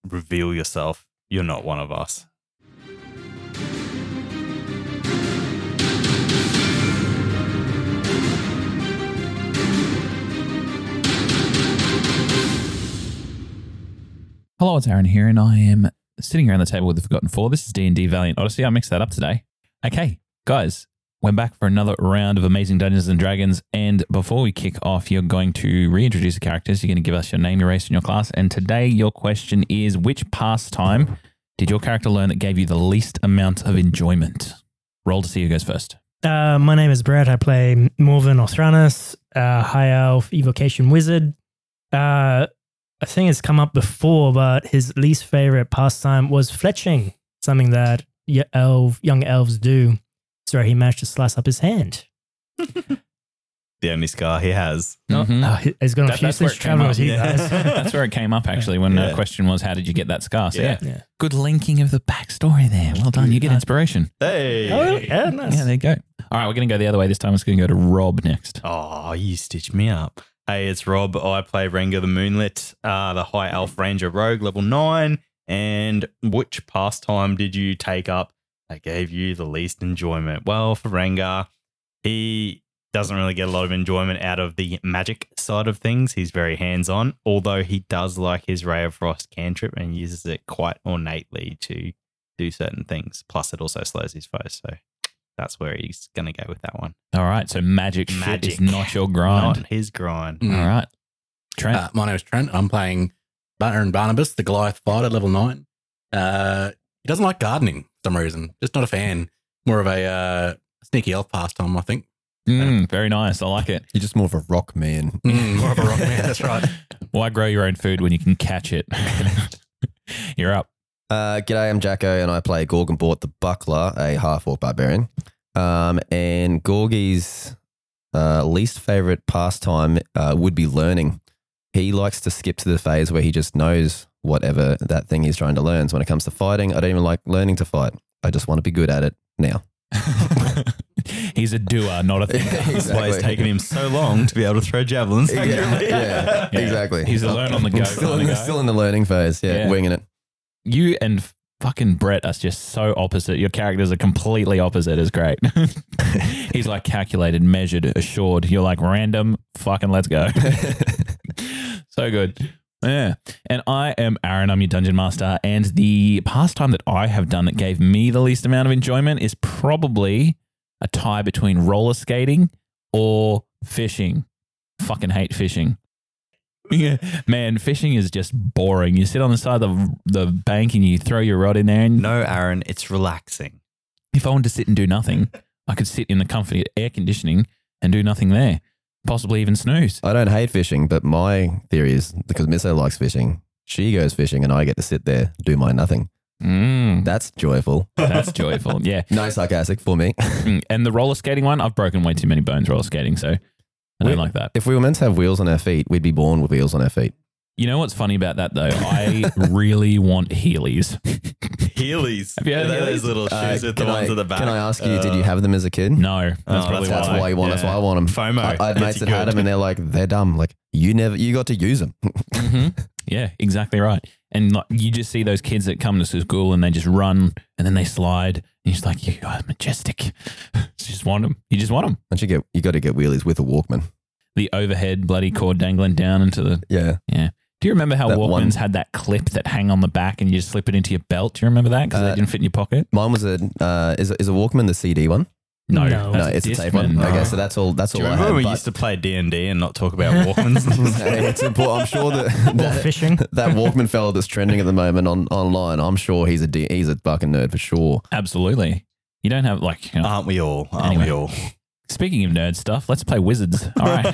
reveal yourself. You're not one of us. Hello, it's Aaron here, and I am sitting around the table with the Forgotten Four. This is D&D Valiant Odyssey. I mixed that up today. Okay, guys, we're back for another round of Amazing Dungeons & Dragons, and before we kick off, you're going to reintroduce the characters. You're going to give us your name, your race, and your class, and today your question is, which pastime did your character learn that gave you the least amount of enjoyment? Roll to see who goes first. My name is Brett. I play Morven Orthranus, High Elf Evocation Wizard. I think it's come up before, but his least favorite pastime was fletching, something that young elves do. So he managed to slice up his hand. The only scar he has. He's got a few since traveling with you guys. That's where it came up, actually, when the question was, how did you get that scar? So, yeah. Good linking of the backstory there. Well done. You get inspiration. Hey. Oh, yeah, nice. Yeah, there you go. All right, we're going to go the other way this time. It's going to go to Rob next. Oh, you stitched me up. Hey, it's Rob. I play Renga the Moonlit, the High Elf Ranger Rogue, level 9. And which pastime did you take up that gave you the least enjoyment? Well, for Renga, he doesn't really get a lot of enjoyment out of the magic side of things. He's very hands-on, although he does like his Ray of Frost cantrip and uses it quite ornately to do certain things. Plus, it also slows his foes, so that's where he's going to go with that one. All right, so magic shit is not your grind. Not his grind. All right. Trent? My name is Trent. I'm playing Baron Barnabas, the Goliath fighter, level 9. He doesn't like gardening for some reason. Just not a fan. More of a sneaky elf pastime, I think. Very nice. I like it. You're just more of a rock man. More of a rock man, that's right. Why grow your own food when you can catch it? You're up. G'day, I'm Jacko, and I play Gorgonbort the Buckler, a half-orc barbarian. And Gorgie's least favourite pastime would be learning. He likes to skip to the phase where he just knows whatever that thing he's trying to learn. So when it comes to fighting, I don't even like learning to fight. I just want to be good at it now. He's a doer, not a thinker. That's why it's taken him so long to be able to throw javelins. Yeah, exactly. He's a learn on the go. Still in the learning phase, winging it. You and fucking Brett are just so opposite. Your characters are completely opposite. It's great. He's like calculated, measured, assured. You're like random, fucking let's go. So good. Yeah. And I am Aaron. I'm your Dungeon Master. And the pastime that I have done that gave me the least amount of enjoyment is probably a tie between roller skating or fishing. Fucking hate fishing. Yeah, man, fishing is just boring. You sit on the side of the bank and you throw your rod in there. And No, Aaron, it's relaxing. if I wanted to sit and do nothing, I could sit in the comfy air conditioning and do nothing there. Possibly even snooze. I don't hate fishing, but my theory is because Misso likes fishing, she goes fishing and I get to sit there, do my nothing. That's joyful. That's joyful, yeah. No sarcastic for me. And the roller skating one, I've broken way too many bones roller skating, so I don't like that. If we were meant to have wheels on our feet, we'd be born with wheels on our feet. You know what's funny about that, though? I really want Heelys. Heelys. Have you heard of those Heelys? little shoes with the ones at the back? Can I ask you, did you have them as a kid? No. That's probably That's why you want. That's why I want them. FOMO. I had mates It's that had them, and they're like, they're dumb. Like you got to use them. Yeah, exactly right. And like, you just see those kids that come to school and they just run and then they slide. And you're just like, you are majestic. You just want them. You just want them. Don't you got to get wheelies with a Walkman. The overhead bloody cord dangling down into the Yeah. Do you remember how That Walkmans one- had that clip that hang on the back and you just slip it into your belt? Do you remember that? Because they didn't fit in your pocket. Mine was is a Walkman the CD one? No. No, it's a tape one. Discman. Okay, so that's all. That's Do you all I remember had. when we but- used to play D&D and not talk about Walkmans? Hey, it's important. I'm sure Or that fishing. that Walkman fella that's trending at the moment online. I'm sure he's a fucking nerd for sure. Absolutely. You don't have like, you know, Aren't we all? Aren't Anyway. we all? speaking of nerd stuff, let's play Wizards. All right.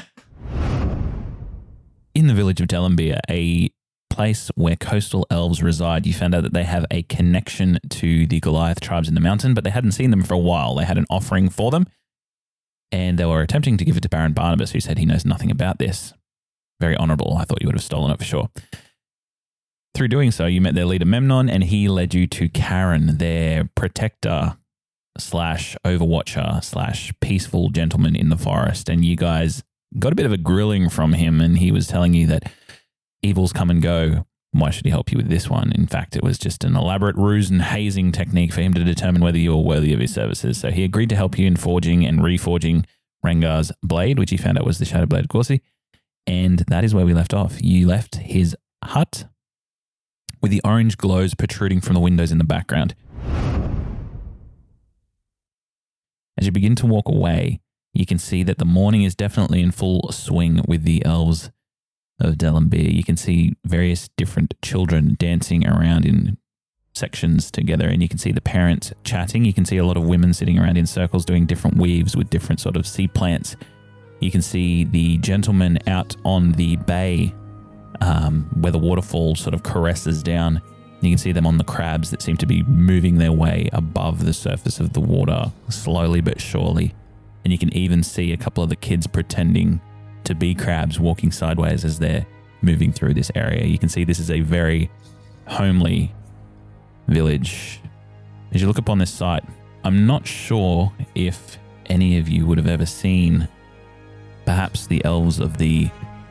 In the village of Delambier, a place where coastal elves reside, you found out that they have a connection to the Goliath tribes in the mountain, but they hadn't seen them for a while. They had an offering for them, and they were attempting to give it to Baron Barnabas, who said he knows nothing about this. Very honorable. I thought you would have stolen it for sure. Through doing so, you met their leader Memnon, and he led you to Karen, their protector / overwatcher / peaceful gentleman in the forest. And you guys got a bit of a grilling from him, and he was telling you that evils come and go, Why should he help you with this one? In fact, it was just an elaborate ruse and hazing technique for him to determine whether you were worthy of his services. So he agreed to help you in forging and reforging Rengar's blade, which he found out was the Shadow Blade of Corsi. And that is where we left off. You left his hut with the orange glows protruding from the windows in the background. As you begin to walk away, you can see that the morning is definitely in full swing with the elves of Delambir. You can see various different children dancing around in sections together, and you can see the parents chatting. You can see a lot of women sitting around in circles doing different weaves with different sort of sea plants. You can see the gentlemen out on the bay where the waterfall sort of caresses down. You can see them on the crabs that seem to be moving their way above the surface of the water slowly but surely. And you can even see a couple of the kids pretending to be crabs walking sideways as they're moving through this area. You can see this is a very homely village. As you look upon this site, I'm not sure if any of you would have ever seen perhaps the elves of the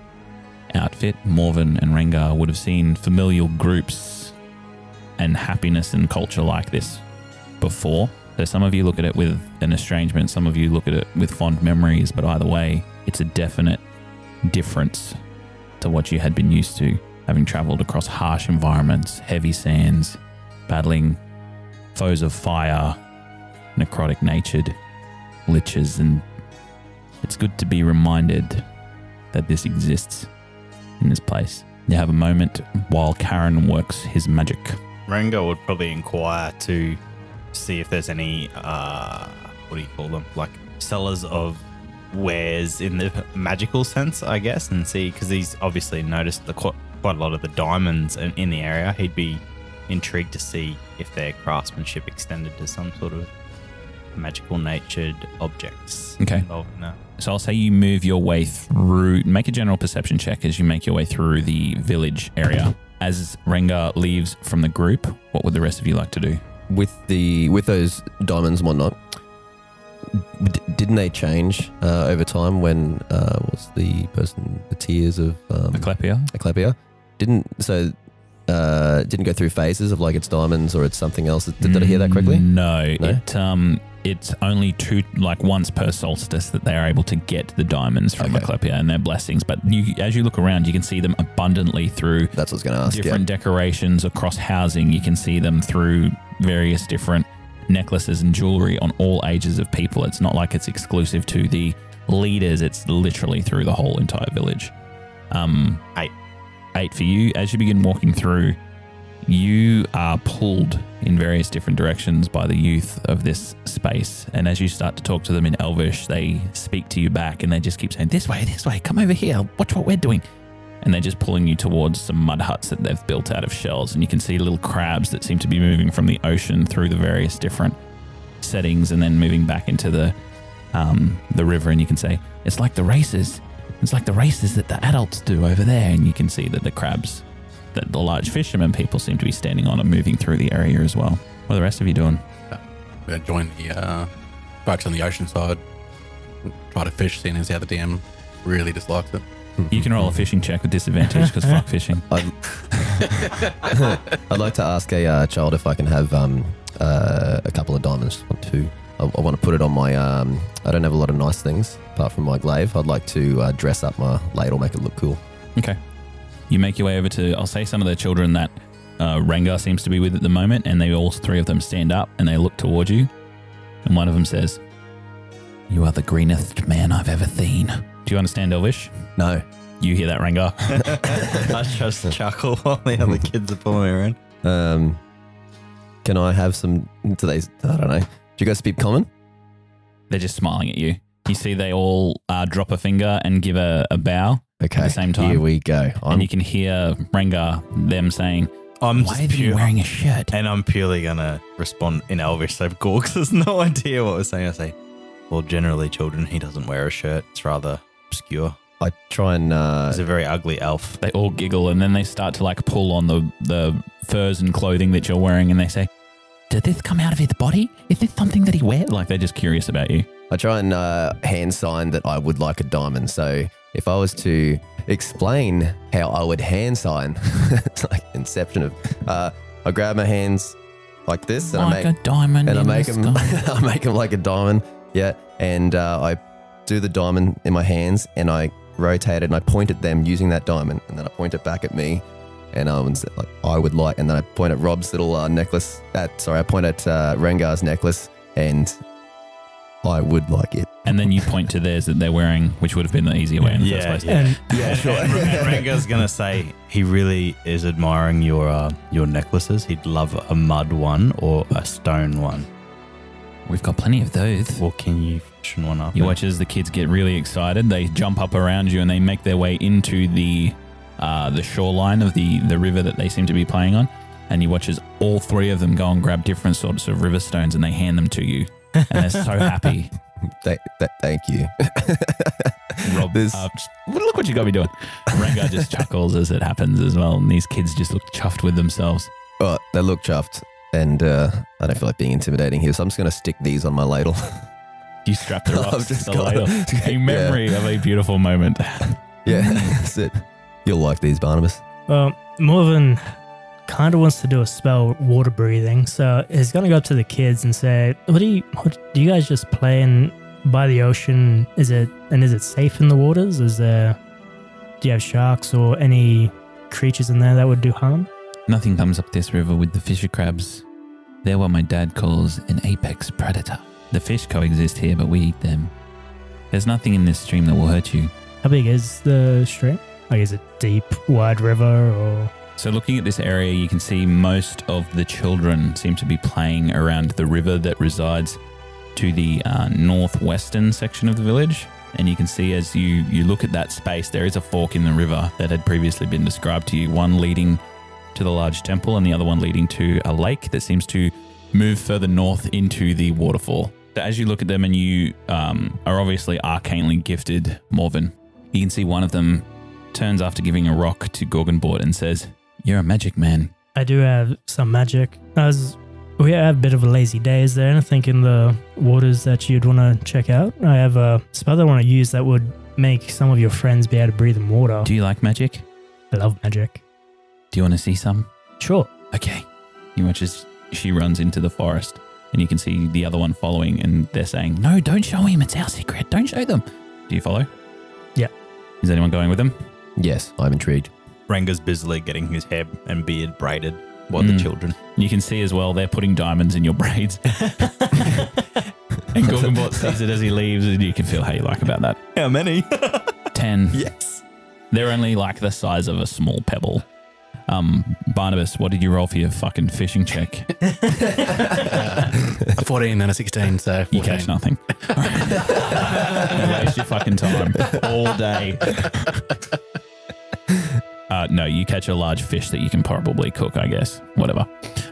outfit, Morven and Rengar, would have seen familial groups and happiness and culture like this before. So some of you look at it with an estrangement, some of you look at it with fond memories, but either way, it's a definite difference to what you had been used to, having traveled across harsh environments, heavy sands, battling foes of fire, necrotic natured liches, and it's good to be reminded that this exists in this place. You have a moment while Karen works his magic. Rengar would probably inquire to see if there's any, what do you call them? Like sellers of wares in the magical sense, I guess, and see, because he's obviously noticed quite a lot of the diamonds in the area. He'd be intrigued to see if their craftsmanship extended to some sort of magical natured objects. Okay. Involved in that. So I'll say you move your way through, make a general perception check as you make your way through the village area. As Rengar leaves from the group, what would the rest of you like to do? With those diamonds and whatnot, didn't they change over time when was the person, the tears of Asclepia? Didn't go through phases of like it's diamonds or it's something else. Did I hear that correctly? No? It's only once per solstice that they are able to get the diamonds from Asclepia and their blessings. But as you look around, you can see them abundantly through. That's what I was going to ask. Different decorations across housing. You can see them through various different necklaces and jewelry on all ages of people. It's not like it's exclusive to the leaders. It's literally through the whole entire village. 8 for you. As you begin walking through, you are pulled in various different directions by the youth of this space. And as you start to talk to them in Elvish, they speak to you back and they just keep saying, this way, come over here, watch what we're doing. And they're just pulling you towards some mud huts that they've built out of shells. And you can see little crabs that seem to be moving from the ocean through the various different settings and then moving back into the river. And you can say, it's like the races. It's like the races that the adults do over there. And you can see that the crabs that the large fishermen people seem to be standing on are moving through the area as well. What are the rest of you doing? We're going to join the folks on the ocean side, try to fish, seeing as how the DM really dislikes it. You can roll a fishing check with disadvantage because fuck fishing. I'd like to ask a child if I can have a couple of diamonds. I want to put it on my. I don't have a lot of nice things apart from my glaive. I'd like to dress up my ladle, make it look cool. Okay. You make your way over to, I'll say, some of the children that Rengar seems to be with at the moment, and all three of them stand up and they look towards you. And one of them says, "You are the greenest man I've ever seen." Do you understand Elvish? No. You hear that, Rengar? I just chuckle while the other kids are pulling me around. Can I have some? I don't know. Do you guys speak common? They're just smiling at you. You see they all drop a finger and give a bow at the same time. Here we go. And you can hear Rengar, them saying, "Why are you wearing a shirt?" And I'm purely going to respond in Elvish. So Gorgs has no idea what we're saying. I say, well, generally, children, he doesn't wear a shirt. It's rather obscure. I try and... He's a very ugly elf. They all giggle and then they start to pull on the furs and clothing that you're wearing and they say, "Did this come out of his body? Is this something that he wears?" They're just curious about you. I try and hand sign that I would like a diamond. So if I was to explain how I would hand sign. It's like inception of. I grab my hands like this, and Like a diamond and I in make the them. sky. I make them like a diamond. Yeah, and I do the diamond in my hands, and I rotate it, and I point at them using that diamond, and then I point it back at me, and I would like, and then I point at Rob's little necklace. I point at Rengar's necklace, and I would like it. And then you point to theirs that they're wearing, which would have been the easier way in the first place. And Yeah, sure. And Rengar's gonna say he really is admiring your necklaces. He'd love a mud one or a stone one. We've got plenty of those. Well, can you fashion one up? You watch as the kids get really excited. They jump up around you and they make their way into the shoreline of the river that they seem to be playing on. And you watch as all three of them go and grab different sorts of river stones and they hand them to you. And they're so happy. Thank you. Rob, This- look what you got me doing. Rengar just chuckles as it happens as well. And these kids just look chuffed with themselves. Oh, they look chuffed, and I don't feel like being intimidating here, so I'm just going to stick these on my ladle. You strap the I've rocks to just the got- ladle. A memory of a beautiful moment. Yeah, that's it. You'll like these, Barnabas. well, Morven kind of wants to do a spell water breathing, so he's gonna go up to the kids and say, "What do you guys just play in by the ocean? Is it safe in the waters? Do you have sharks or any creatures in there that would do harm?" Nothing comes up this river with the fisher crabs. They're what my dad calls an apex predator. The fish coexist here, but we eat them. There's nothing in this stream that will hurt you. How big is the stream? Like, is it deep, wide river, or So looking at this area, you can see most of the children seem to be playing around the river that resides to the northwestern section of the village. And you can see as you look at that space, there is a fork in the river that had previously been described to you, one leading to the large temple and the other one leading to a lake that seems to move further north into the waterfall. So as you look at them and you are obviously arcanely gifted, Morven, you can see one of them turns after giving a rock to Gorgonbort and says, "You're a magic man." I do have some magic. We have a bit of a lazy day. Is there anything in the waters that you'd want to check out? I have a spell that I want to use that would make some of your friends be able to breathe in water. Do you like magic? I love magic. Do you want to see some? Sure. Okay. You watch as she runs into the forest and you can see the other one following and they're saying, "No, don't show him. It's our secret. Don't show them." Do you follow? Yeah. Is anyone going with them? Yes, I'm intrigued. Rengar's busily getting his hair and beard braided while the children. You can see as well they're putting diamonds in your braids. And Gorgonbort sees it as he leaves and you can feel how you like about that. How many? 10. Yes. They're only like the size of a small pebble. Barnabas, what did you roll for your fucking fishing check? A 14 and a 16, so 14. You catch nothing. You waste your fucking time all day. No, you catch a large fish that you can probably cook, I guess. Whatever.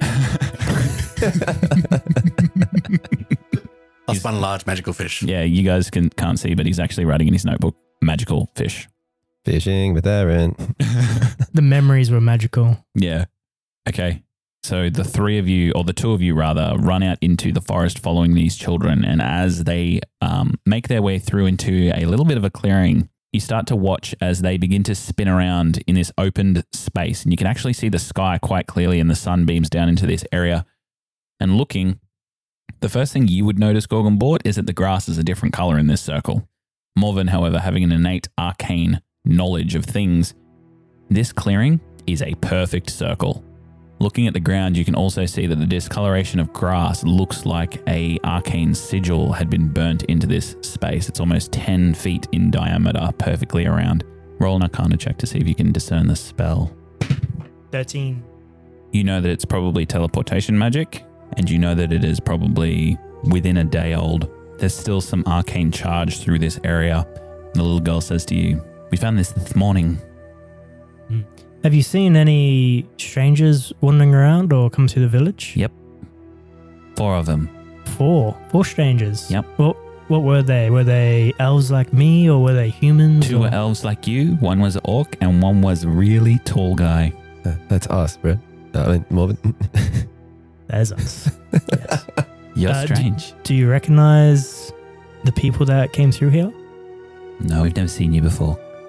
I spun a large magical fish. Yeah, you guys can't see, but he's actually writing in his notebook, magical fish. Fishing with Aaron. The memories were magical. Yeah. Okay. So the three of you, or the two of you rather, run out into the forest following these children. And as they make their way through into a little bit of a clearing, you start to watch as they begin to spin around in this opened space. And you can actually see the sky quite clearly and the sun beams down into this area. And looking, the first thing you would notice, Gorgonbort, is that the grass is a different color in this circle. Morven, however, having an innate arcane knowledge of things, this clearing is a perfect circle. Looking at the ground, you can also see that the discoloration of grass looks like a arcane sigil had been burnt into this space. It's almost 10 feet in diameter, perfectly around. Roll an Arcana check to see if you can discern the spell. 13. You know that it's probably teleportation magic, and you know that it is probably within a day old. There's still some arcane charge through this area. And the little girl says to you, "We found this morning." Have you seen any strangers wandering around or come through the village? Yep. 4 of them. Four strangers. Yep. What were they? Were they elves like me or were they humans? 2 or- were elves like you, 1 was an orc, and 1 was a really tall guy. That's us, bro. I mean, Morven. There's us. Yes. You're d- strange. Do you recognize the people that came through here? No, we've never seen you before.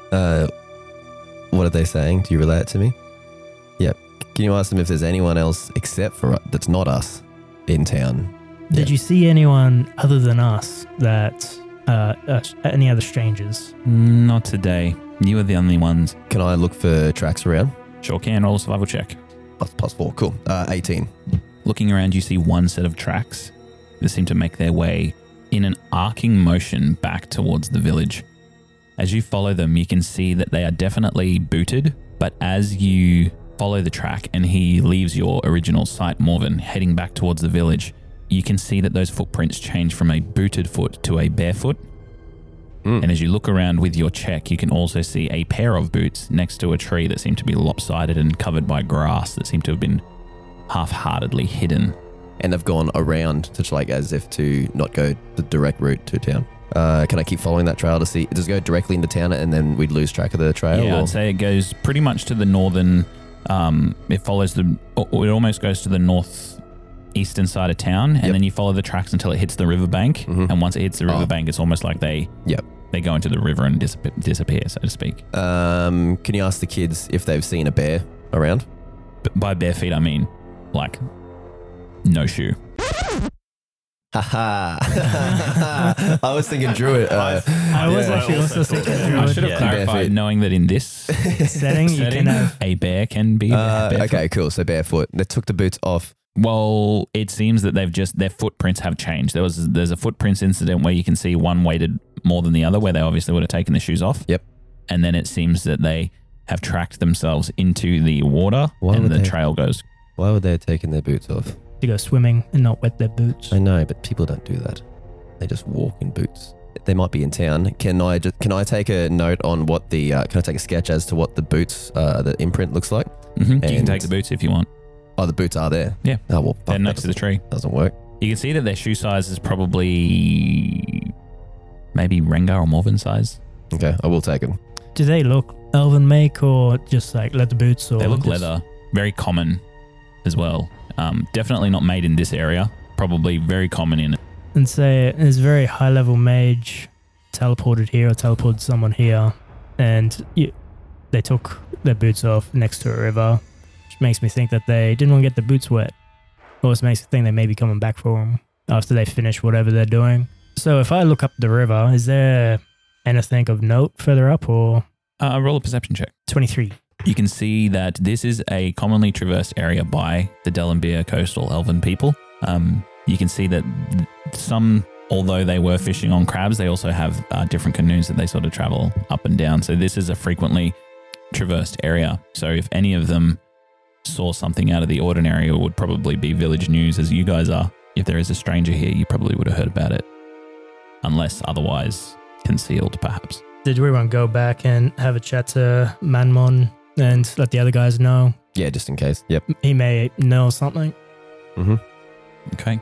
What are they saying? Do you relay it to me? Yep. Can you ask them if there's anyone else except for that's not us in town? Did you see anyone other than us that any other strangers? Not today. You are the only ones. Can I look for tracks around? Sure can. Roll a survival check. +4. Cool. 18. Looking around, you see one set of tracks that seem to make their way in an arcing motion back towards the village. As you follow them, you can see that they are definitely booted, but as you follow the track and he leaves your original site, Morven, heading back towards the village, you can see that those footprints change from a booted foot to a barefoot. And as you look around with your check, you can also see a pair of boots next to a tree that seem to be lopsided and covered by grass that seem to have been half-heartedly hidden. And they've gone around to like as if to not go the direct route to town. Can I keep following that trail to see? Does it go directly into town and then we'd lose track of the trail? Yeah, or? I'd say it goes pretty much to the northern. It follows it almost goes to the northeastern side of town, and then you follow the tracks until it hits the riverbank. And once it hits the riverbank, it's almost like they go into the river and disappear, so to speak. Can you ask the kids if they've seen a bear around? By bare feet, I mean like no shoe. Haha. I was thinking Druid. I was actually also thinking I should have Druid. clarified, Barefoot. knowing that in this Setting, you can have a bear can be barefoot. Okay, cool. So barefoot. They took the boots off. Well, it seems that their footprints have changed. There's a footprints incident where you can see one weighted more than the other, where they obviously would have taken the shoes off. Yep. And then it seems that they have tracked themselves into the water, and the trail goes. Why would they have taken their boots off? to go swimming and not wet their boots. I know, but people don't do that. They just walk in boots. They might be in town. Can I take a note on what the can I take a sketch as to what the boots the imprint looks like? Mm-hmm. You can And- take the boots if you want. Oh, the boots are there. Yeah. Oh well, fuck, They're that next to the tree. doesn't work. You can see that their shoe size is probably maybe Rengar or Morven size. Okay, I will take them. Do they look elven make or just like leather boots? Or They look just- leather. Very common as well. Definitely not made in this area. Probably very common in it. And say it's very high level mage teleported here or teleported someone here, and they took their boots off next to a river, which makes me think that they didn't want to get the boots wet. Also makes me think they may be coming back for them after they finish whatever they're doing. So if I look up the river, is there anything of note further up or Roll a perception check. 23? You can see that this is a commonly traversed area by the Delambir coastal elven people. You can see that some, although they were fishing on crabs, they also have different canoes that they sort of travel up and down. So this is a frequently traversed area. So if any of them saw something out of the ordinary, it would probably be village news, as you guys are. If there is a stranger here, you probably would have heard about it, unless otherwise concealed, perhaps. Did we want to go back and have a chat to Manmon and let the other guys know? Yeah, just in case. Yep. He may know something. Mm-hmm. Okay.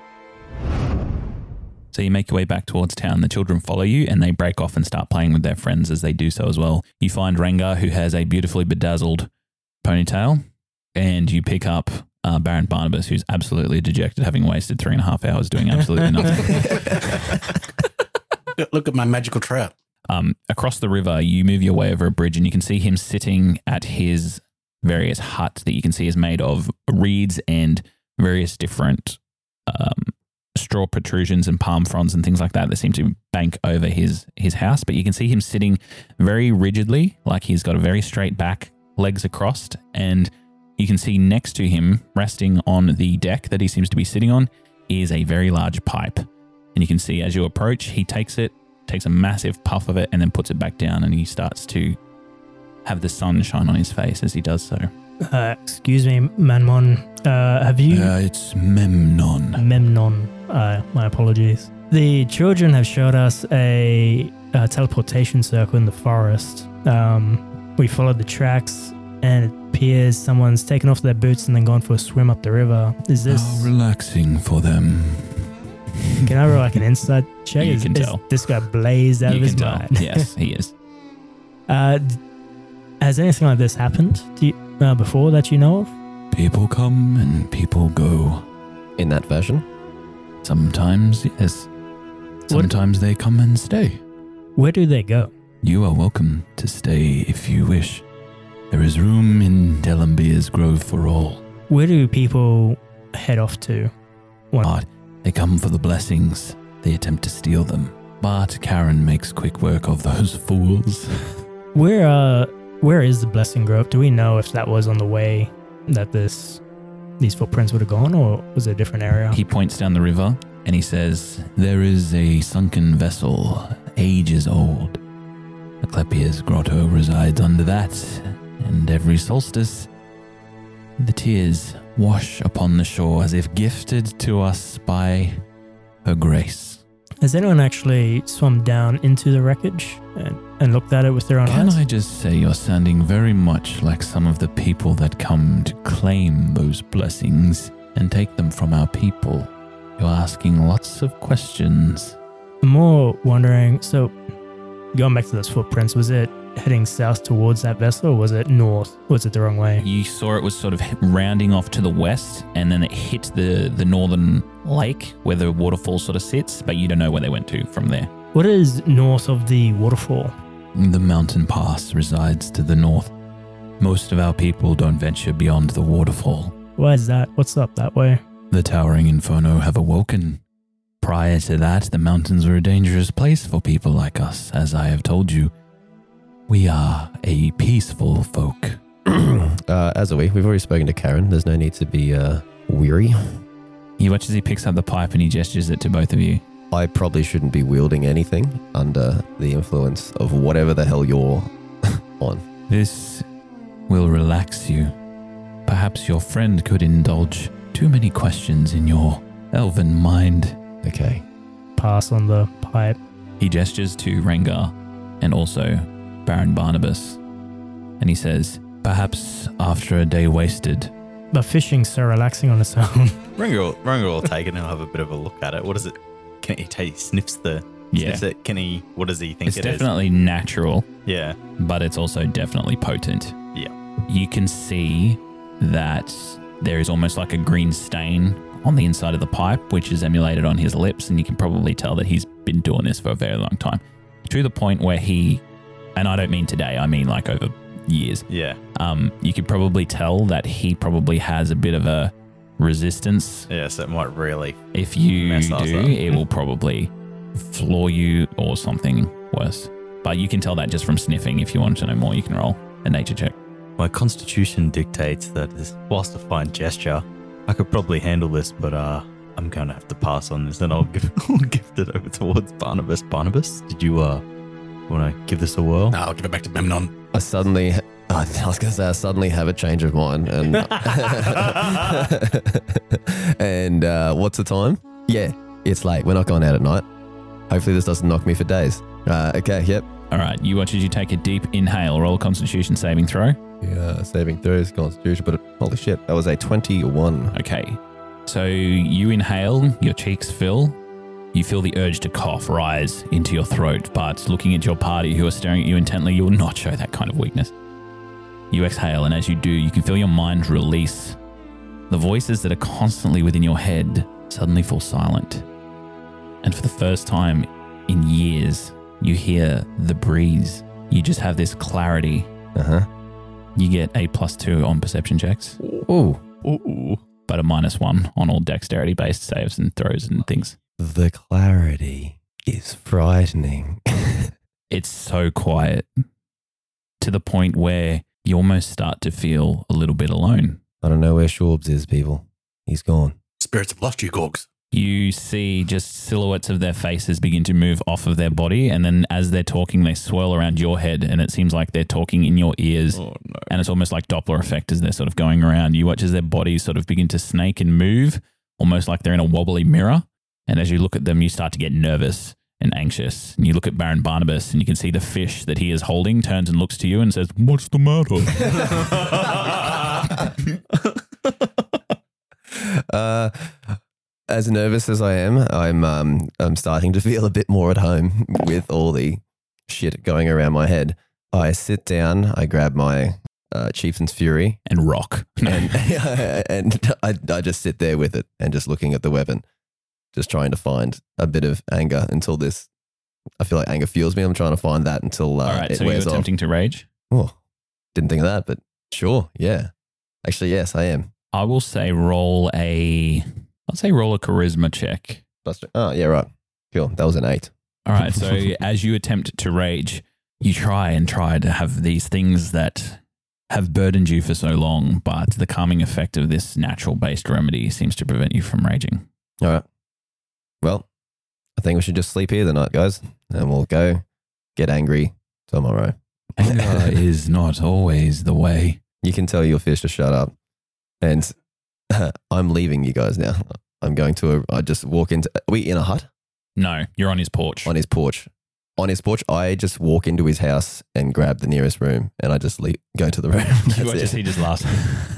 So you make your way back towards town. The children follow you and they break off and start playing with their friends as they do so as well. You find Rengar, who has a beautifully bedazzled ponytail, and you pick up Baron Barnabas, who's absolutely dejected, having wasted 3.5 hours doing absolutely nothing. Look at my magical trout. Across the river, you move your way over a bridge and you can see him sitting at his various hut that you can see is made of reeds and various different straw protrusions and palm fronds and things like that that seem to bank over his house. But you can see him sitting very rigidly, like he's got a very straight back, legs across, and you can see next to him, resting on the deck that he seems to be sitting on, is a very large pipe. And you can see as you approach, he takes a massive puff of it and then puts it back down, and he starts to have the sun shine on his face as he does so. Excuse me, Manmon. Have you... It's Memnon. Memnon. My apologies. The children have showed us a teleportation circle in the forest. We followed the tracks, and it appears someone's taken off their boots and then gone for a swim up the river. Is this... How relaxing for them. Can I roll like an insight check? You Is can tell. this guy blazed out You of his can tell. mind? Yes, he is. Has anything like this happened before that you know of? People come and people go. In that fashion. Sometimes, yes. Sometimes they come and stay. Where do they go? You are welcome to stay if you wish. There is room in Delambier's Grove for all. Where do people head off to? But they come for the blessings. They attempt to steal them. But Karen makes quick work of those fools. Where is the Blessing Grove? Do we know if that was on the way that these footprints would have gone, or was it a different area? He points down the river and he says, there is a sunken vessel, ages old. Asclepio's grotto resides under that, and every solstice, the tears wash upon the shore as if gifted to us by her grace. Has anyone actually swum down into the wreckage and looked at it with their own Can eyes? I just say you're sounding very much like some of the people that come to claim those blessings and take them from our people. You're asking lots of questions. I'm more wondering, so going back to those footprints, was it heading south towards that vessel, or was it north? Was it the wrong way? You saw it was sort of rounding off to the west, and then it hit the northern lake where the waterfall sort of sits, but you don't know where they went to from there. What is north of the waterfall? The mountain pass resides to the north. Most of our people don't venture beyond the waterfall. Why is that? What's up that way? The towering inferno have awoken. Prior to that, the mountains were a dangerous place for people like us, as I have told you. We are a peaceful folk. As are we. We've already spoken to Karen. There's no need to be weary. You watch as he picks up the pipe and he gestures it to both of you. I probably shouldn't be wielding anything under the influence of whatever the hell you're on. This will relax you. Perhaps your friend could indulge too many questions in your elven mind. Okay. Pass on the pipe. He gestures to Rengar and also Baron Barnabas, and he says, perhaps after a day wasted. But fishing's so relaxing on its own. Rengar will take it and he'll have a bit of a look at it. What is it? Can he sniffs the... Yeah. Sniffs it? Can he... What does he think It's it is? definitely natural, Yeah. but it's also definitely potent. Yeah. You can see that there is almost like a green stain on the inside of the pipe, which is emulated on his lips, and you can probably tell that he's been doing this for a very long time. To the point where he, and I don't mean today, I mean like over years, Yeah. you could probably tell that he probably has a bit of a resistance. Yeah, so it might really... If you Mess do, us up. it will probably floor you or something worse. But you can tell that just from sniffing. If you want to know more, you can roll a nature check. My constitution dictates that whilst a fine gesture, I could probably handle this, but I'm going to have to pass on this, and I'll gift it over towards Barnabas. Barnabas, did you want to give this a whirl? No, I'll give it back to Memnon. I suddenly have a change of mind, and and what's the time? Yeah, it's late. We're not going out at night. Hopefully this doesn't knock me for days. Okay, yep. All right, you watch as you take a deep inhale. Roll a Constitution saving throw. Yeah, saving throws, Constitution, but holy shit, that was a 21. Okay, so you inhale, your cheeks fill. You feel the urge to cough rise into your throat, but looking at your party who are staring at you intently, you will not show that kind of weakness. You exhale, and as you do, you can feel your mind release. The voices that are constantly within your head suddenly fall silent. And for the first time in years, you hear the breeze. You just have this clarity. Uh-huh. You get a +2 on perception checks, Ooh, Ooh. but a -1 on all dexterity-based saves and throws and things. the clarity is frightening. It's so quiet to the point where you almost start to feel a little bit alone. I don't know where Shorbs is, people. He's gone. Spirits have lost you, Gorgs. You see just silhouettes of their faces begin to move off of their body, and then as they're talking, they swirl around your head, and it seems like they're talking in your ears. Oh, no. And it's almost like Doppler effect as they're sort of going around. You watch as their bodies sort of begin to snake and move, almost like they're in a wobbly mirror. And as you look at them, you start to get nervous and anxious. And you look at Baron Barnabas, and you can see the fish that he is holding turns and looks to you and says, "What's the matter?" As nervous as I am, I'm starting to feel a bit more at home with all the shit going around my head. I sit down, I grab my Chieftain's Fury, And rock. and and I just sit there with it and just looking at the weapon, just trying to find a bit of anger until this I feel like anger fuels me. I'm trying to find that until All right, it so you're wears off. attempting to rage. Oh, didn't think of that, but sure, yeah. Actually, yes, I am. I will say roll a charisma check. Oh, yeah, right. Cool. That was an 8. All right, so as you attempt to rage, you try to have these things that have burdened you for so long, but the calming effect of this natural-based remedy seems to prevent you from raging. All right. Well, I think we should just sleep here tonight, guys, and we'll go get angry tomorrow. Anger is not always the way. You can tell your fish to shut up. And I'm leaving you guys now. I'm going to I just walk into, are we in a hut? No, you're on his porch. On his porch. On his porch, I just walk into his house and grab the nearest room and I just go to the room. That's it. He just laughs.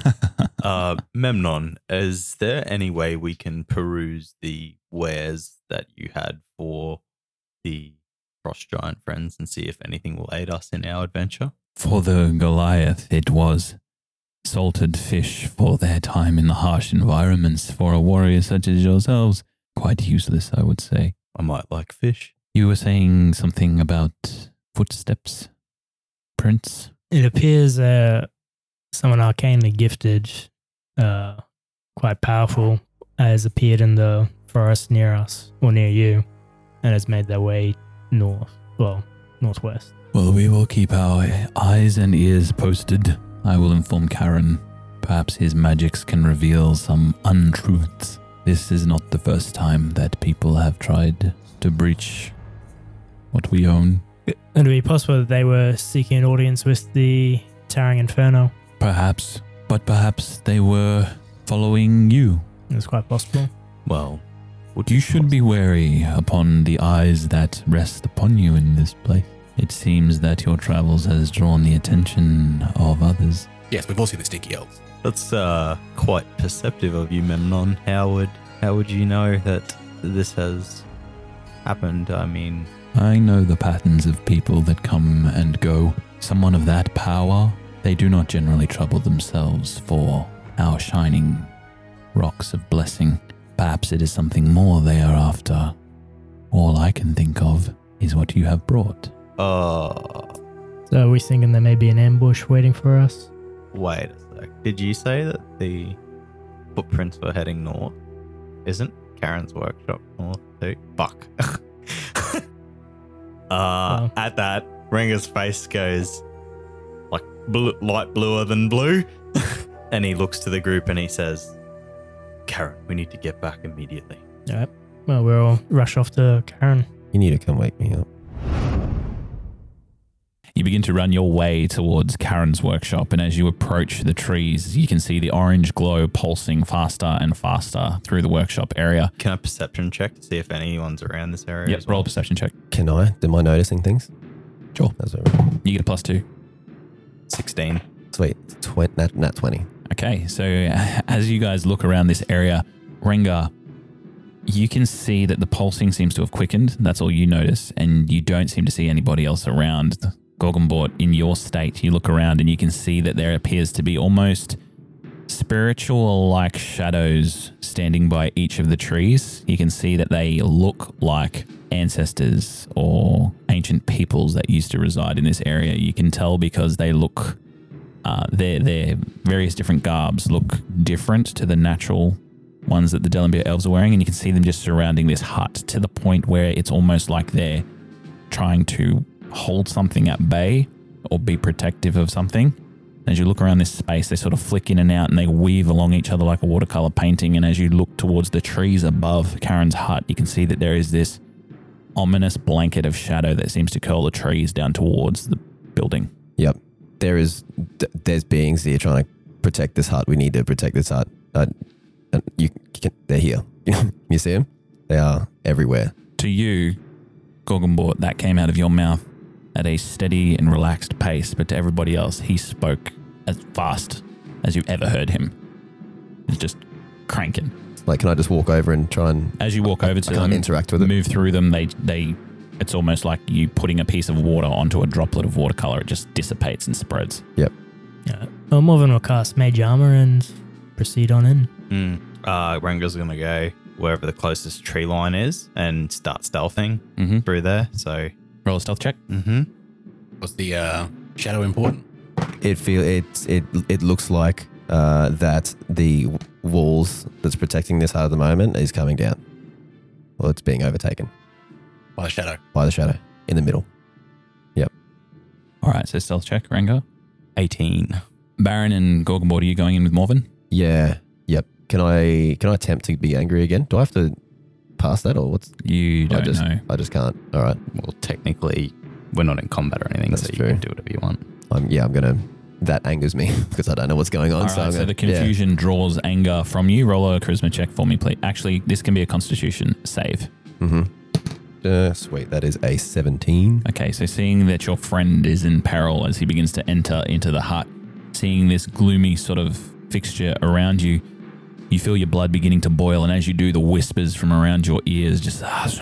Memnon, is there any way we can peruse the wares that you had for the Frost Giant friends and see if anything will aid us in our adventure? For the Goliath, it was salted fish for their time in the harsh environments. For a warrior such as yourselves, quite useless, I would say. I might like fish. You were saying something about footsteps, prints? It appears someone arcanely gifted, quite powerful, has appeared in the forest near us, or near you, and has made their way northwest. Well, we will keep our eyes and ears posted. I will inform Karen. Perhaps his magics can reveal some untruths. This is not the first time that people have tried to breach what we own. Would it be possible that they were seeking an audience with the Towering Inferno? Perhaps, but perhaps they were following you. It's quite possible. Well, You should be wary upon the eyes that rest upon you in this place. It seems that your travels has drawn the attention of others. Yes, we've all seen the stinky elves. That's quite perceptive of you, Memnon. How would you know that this has happened? I mean, I know the patterns of people that come and go. Someone of that power, they do not generally trouble themselves for our shining rocks of blessing. Perhaps it is something more they are after. All I can think of is what you have brought. So are we thinking there may be an ambush waiting for us? wait a sec. Did you say that the footprints were heading north? Isn't Karen's workshop north too? Fuck. At that, Ringer's face goes like light bluer than blue. And he looks to the group and he says, Karen, we need to get back immediately. All right. Well, we'll all rush off to Karen. You need to come wake me up. You begin to run your way towards Karen's workshop, and as you approach the trees, you can see the orange glow pulsing faster and faster through the workshop area. Can I perception check to see if anyone's around this area? Yep, as well? roll a perception check. Can I? Am I noticing things? Sure. That's all right. You get a +2. 16. Sweet. Nat 20. Okay, so as you guys look around this area, Rengar, you can see that the pulsing seems to have quickened. That's all you notice, and you don't seem to see anybody else around. Gorgonbort, in your state, you look around and you can see that there appears to be almost spiritual-like shadows standing by each of the trees. You can see that they look like ancestors or ancient peoples that used to reside in this area. You can tell because they look, their various different garbs look different to the natural ones that the Delamere elves are wearing, and you can see them just surrounding this hut to the point where it's almost like they're trying to hold something at bay or be protective of something. As you look around this space, they sort of flick in and out and they weave along each other like a watercolor painting. And as you look towards the trees above Karen's hut, you can see that there is this ominous blanket of shadow that seems to curl the trees down towards the building. Yep. There's beings here trying to protect this hut. We need to protect this hut. They're here. You see them? They are everywhere. To you, Gorgonbort, that came out of your mouth at a steady and relaxed pace, but to everybody else, he spoke as fast as you've ever heard him. He's just cranking. Like, can I just walk over and try and... As you walk over to I can't them, interact with it. move through them, it's almost like you putting a piece of water onto a droplet of watercolor. It just dissipates and spreads. Yep. Yeah. Well, Morven will cast Mage Armor and proceed on in. Ranga's going to go, wherever the closest tree line is and start stealthing Mhm. through there. So, Roll a stealth check. Was the shadow important? It looks like that the walls that's protecting this hut at the moment is coming down. Well, it's being overtaken By the shadow. by the shadow in the middle. All right, so stealth check, Ranga. 18. Baron and Gorgonboard, are you going in with Morven? Yeah. Yep. Can I attempt to be angry again? Do I have to pass that or what's? You don't know. I just can't. All right. Well, technically, we're not in combat or anything, That's so true. you can do whatever you want. I'm gonna. That angers me because I don't know what's going on. All so right, I'm so gonna, the confusion draws anger from you. Roll a charisma check for me, please. Actually, this can be a constitution save. Sweet. That is a 17. Okay, so seeing that your friend is in peril as he begins to enter into the hut, seeing this gloomy sort of fixture around you, you feel your blood beginning to boil, and as you do, the whispers from around your ears just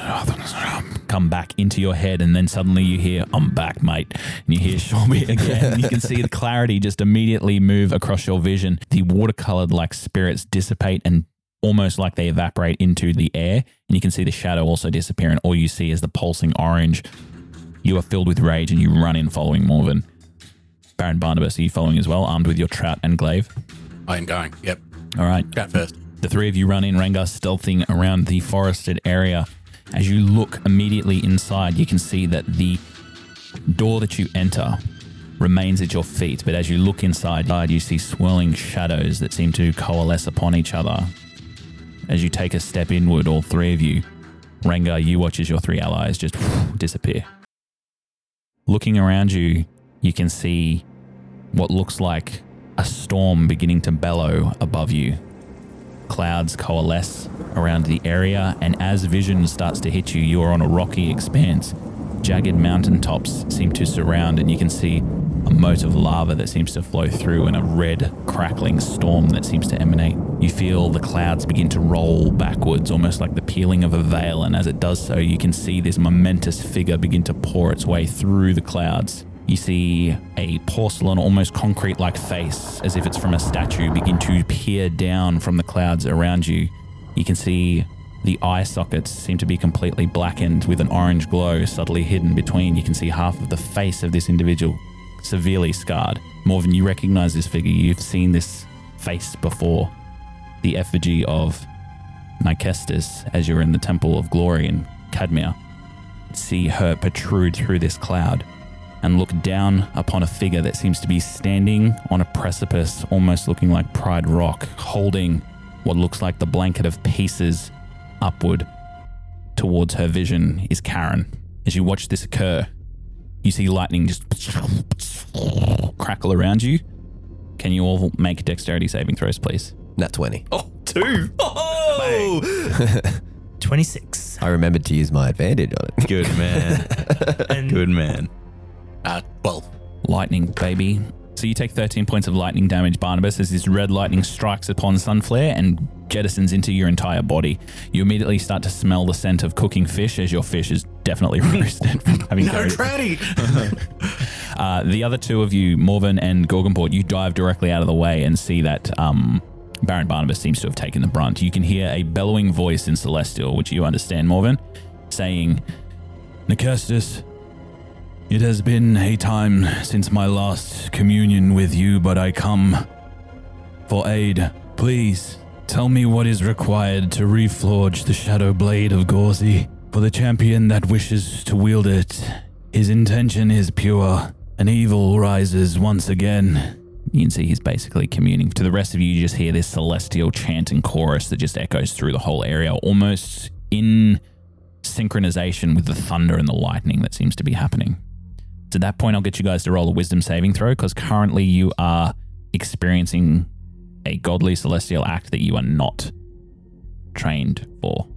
come back into your head, and then suddenly you hear, "I'm back, mate," and you hear Shorby again, and you can see the clarity just immediately move across your vision. The watercolored like spirits dissipate and almost like they evaporate into the air, and you can see the shadow also disappear, and all you see is the pulsing orange. You are filled with rage and you run in following Morven. Baron Barnabas, are you following as well, armed with your trout and glaive? I am going. Yep. All right. Trout first. The three of you run in, Rengar stealthing around the forested area. As you look immediately inside, you can see that the door that you enter remains at your feet, but as you look inside, you see swirling shadows that seem to coalesce upon each other. As you take a step inward, all three of you, Rengar, you watch as your three allies just disappear. Looking around you, you can see what looks like a storm beginning to bellow above you. Clouds coalesce around the area, and as vision starts to hit you, you are on a rocky expanse. Jagged mountaintops seem to surround, and you can see a moat of lava that seems to flow through and a red, crackling storm that seems to emanate. You feel the clouds begin to roll backwards, almost like the peeling of a veil, and as it does so, you can see this momentous figure begin to pour its way through the clouds. You see a porcelain, almost concrete-like face, as if it's from a statue, begin to peer down from the clouds around you. You can see the eye sockets seem to be completely blackened with an orange glow subtly hidden between. You can see half of the face of this individual, severely scarred. Morven, you recognize this figure. You've seen this face before. The effigy of Nykestis as you're in the Temple of Glory in Cadmia. See her protrude through this cloud and look down upon a figure that seems to be standing on a precipice, almost looking like Pride Rock, holding what looks like the blanket of pieces upward. Towards her vision is Karen. As you watch this occur, you see lightning just crackle around you. Can you all make dexterity saving throws, please? Nat 20. Oh, 2. Oh! 26. I remembered to use my advantage on it. Good man. And Good man. 12. Lightning, baby. So you take 13 points of lightning damage, Barnabas, as this red lightning strikes upon Sunflare and jettisons into your entire body. You immediately start to smell the scent of cooking fish, as your fish is definitely roasted from having No, carried- Trouty! The other two of you, Morven and Gorgonport, you dive directly out of the way and see that Baron Barnabas seems to have taken the brunt. You can hear a bellowing voice in Celestial, which you understand, Morven, saying, "Nykestis, it has been a time since my last communion with you, but I come for aid. Please, tell me what is required to reforge the Shadow Blade of Gorzi. For the champion that wishes to wield it, his intention is pure, and evil rises once again." You can see he's basically communing. To the rest of you, you just hear this celestial chanting chorus that just echoes through the whole area, almost in synchronization with the thunder and the lightning that seems to be happening. To that point, I'll get you guys to roll a wisdom saving throw, because currently you are experiencing a godly celestial act that you are not trained for.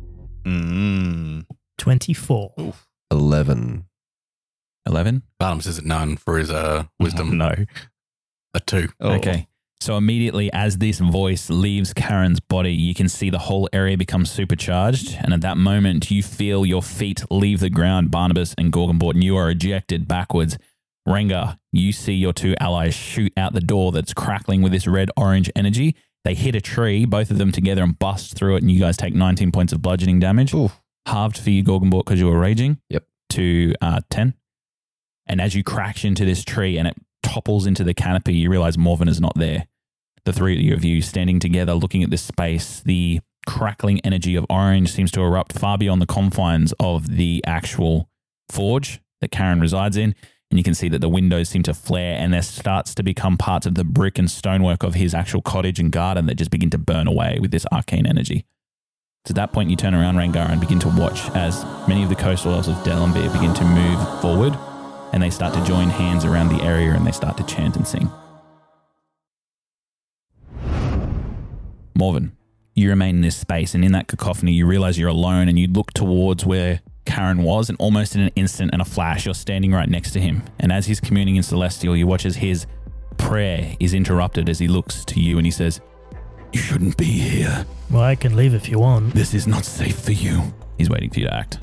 24. 11. 11? Barnabas isn't known for his wisdom. No. A 2. Oh. Okay. So immediately as this voice leaves Karen's body, you can see the whole area become supercharged. And at that moment, you feel your feet leave the ground, Barnabas and Gorgonbort, and you are ejected backwards. Rengar, you see your two allies shoot out the door that's crackling with this red-orange energy, They hit a tree, both of them together, and bust through it, and you guys take 19 points of bludgeoning damage. Ooh. Halved for you, Gorgonbort, because you were raging. Yep. To 10. And as you crash into this tree and it topples into the canopy, you realize Morven is not there. The three of you standing together, looking at this space, the crackling energy of orange seems to erupt far beyond the confines of the actual forge that Karen resides in. And you can see that the windows seem to flare and there starts to become parts of the brick and stonework of his actual cottage and garden that just begin to burn away with this arcane energy. So at that point, you turn around, Rangar, and begin to watch as many of the coastal elves of Delambeer begin to move forward and they start to join hands around the area and they start to chant and sing. Morven, you remain in this space, and in that cacophony, you realize you're alone, and you look towards where Karen was, and almost in an instant and a flash, you're standing right next to him. And as he's communing in Celestial, you watch as his prayer is interrupted as he looks to you and he says, "You shouldn't be here. Well, I can leave if you want. This is not safe for you." He's waiting for you to act.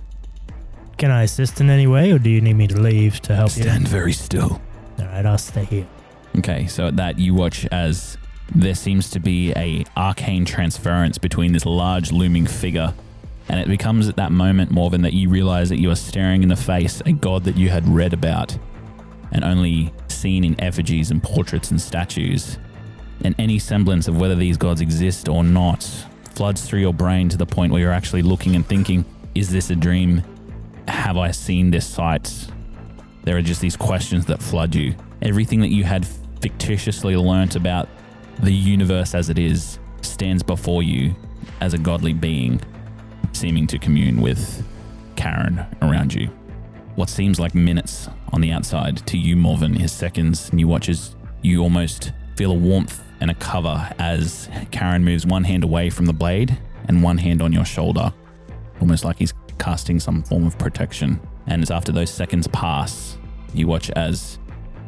Can I assist in any way, or do you need me to leave to help Stand very still. you? All right, I'll stay here. Okay, so at that, you watch as there seems to be a arcane transference between this large looming figure, and it becomes at that moment, Morven, that you realize that you are staring in the face a god that you had read about and only seen in effigies and portraits and statues, and any semblance of whether these gods exist or not floods through your brain to the point where you're actually looking and thinking, is this a dream? Have I seen this sight? There are just these questions that flood you. Everything that you had fictitiously learnt about the universe as it is stands before you as a godly being, seeming to commune with Karen around you. What seems like minutes on the outside to you, Morven, is seconds, and you watch as you almost feel a warmth and a cover as Karen moves one hand away from the blade and one hand on your shoulder, almost like he's casting some form of protection. And as after those seconds pass, you watch as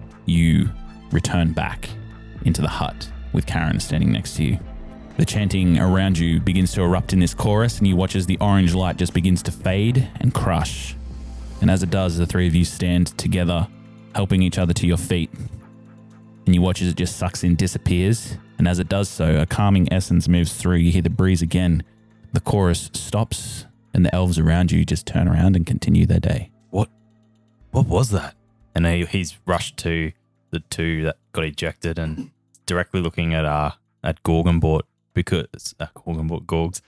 you return back into the hut with Karen standing next to you. The chanting around you begins to erupt in this chorus, and you watch as the orange light just begins to fade and crush. And as it does, the three of you stand together, helping each other to your feet. And you watch as it just sucks in, disappears. And as it does so, a calming essence moves through. You hear the breeze again. The chorus stops, and the elves around you just turn around and continue their day. What was that? And he's rushed to the two that got ejected and directly looking at Gorgonbort, because Gorgonbort Gorgs,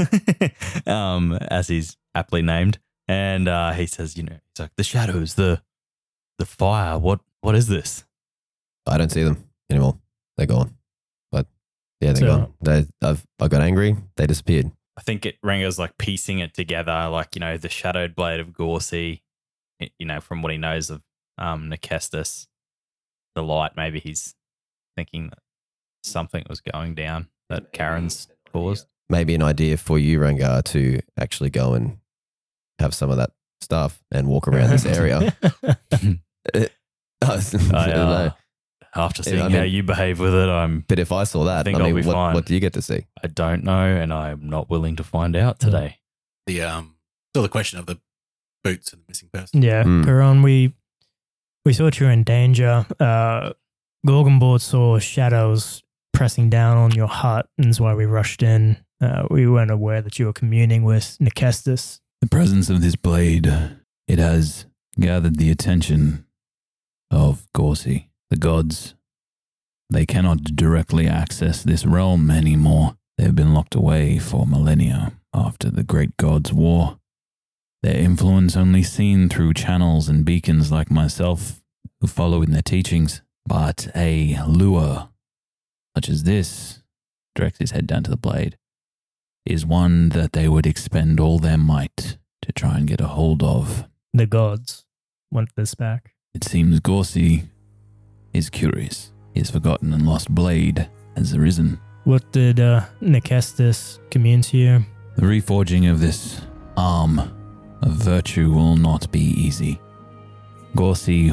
as he's aptly named. And he says, he's like, the shadows, the fire. What is this? I don't see them anymore. They're gone. But yeah, they're gone. I got angry. They disappeared. I think Rango's like piecing it together, like, the shadowed blade of Gorsey, from what he knows of Nekestus, the light, maybe he's thinking that something was going down that Karen's caused. Maybe an idea for you, Rangar, to actually go and have some of that stuff and walk around this area. I don't know. After seeing how you behave with it, But if I saw that, I'll be fine. What do you get to see? I don't know, and I'm not willing to find out today. The still the question of the boots and the missing person. Yeah, Karan, we thought you were in danger. Gorgonbort saw shadows pressing down on your hut, and that's why we rushed in. We weren't aware that you were communing with Nekestus. The presence of this blade, it has gathered the attention of Gorsey. The gods, they cannot directly access this realm anymore. They have been locked away for millennia after the Great Gods' War. Their influence only seen through channels and beacons like myself who follow in their teachings. But a lure such as this, directs his head down to the blade, is one that they would expend all their might to try and get a hold of. The gods want this back. It seems Gorsey is curious. His forgotten and lost blade has arisen. What did Nekestus commune to you? The reforging of this arm of virtue will not be easy. Gorsey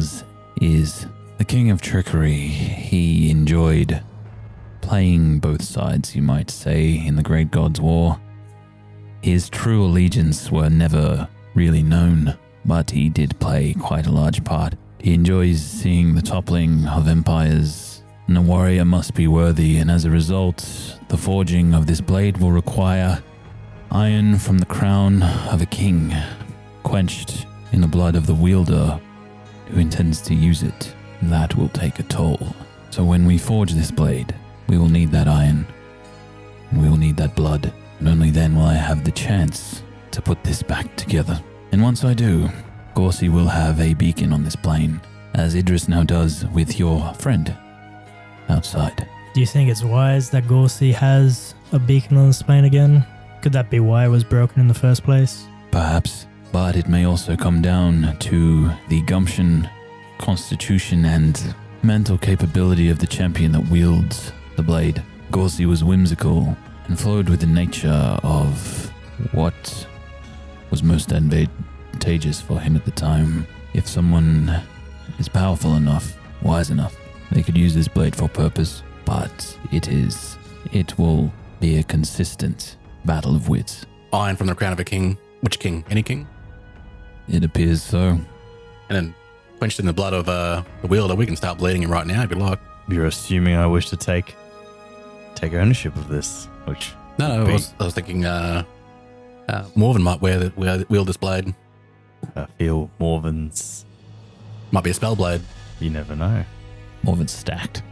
is the king of trickery. He enjoyed playing both sides, you might say, in the Great Gods' War. His true allegiance were never really known, but he did play quite a large part. He enjoys seeing the toppling of empires And a warrior must be worthy, and as a result, the forging of this blade will require iron from the crown of a king, quenched in the blood of the wielder who intends to use it. That will take a toll. So when we forge this blade, we will need that iron, and we will need that blood, and only then will I have the chance to put this back together. And once I do, Gorsey will have a beacon on this plane, as Idris now does with your friend outside. Do you think it's wise that Gorsey has a beacon on this plane again? Could that be why it was broken in the first place? Perhaps, but it may also come down to the gumption, constitution, and mental capability of the champion that wields the blade. Gorsey was whimsical and flowed with the nature of what was most advantageous for him at the time. If someone is powerful enough, wise enough, they could use this blade for purpose, but it will be a consistent battle of wits. Iron from the crown of a king. Which king? Any king? It appears so. And then quenched in the blood of the wielder. We can start bleeding him right now if you like. You're assuming I wish to take ownership of this, which No, I was thinking Morven might wield this blade. I feel Morven's. Might be a spell blade. You never know. Morven's stacked.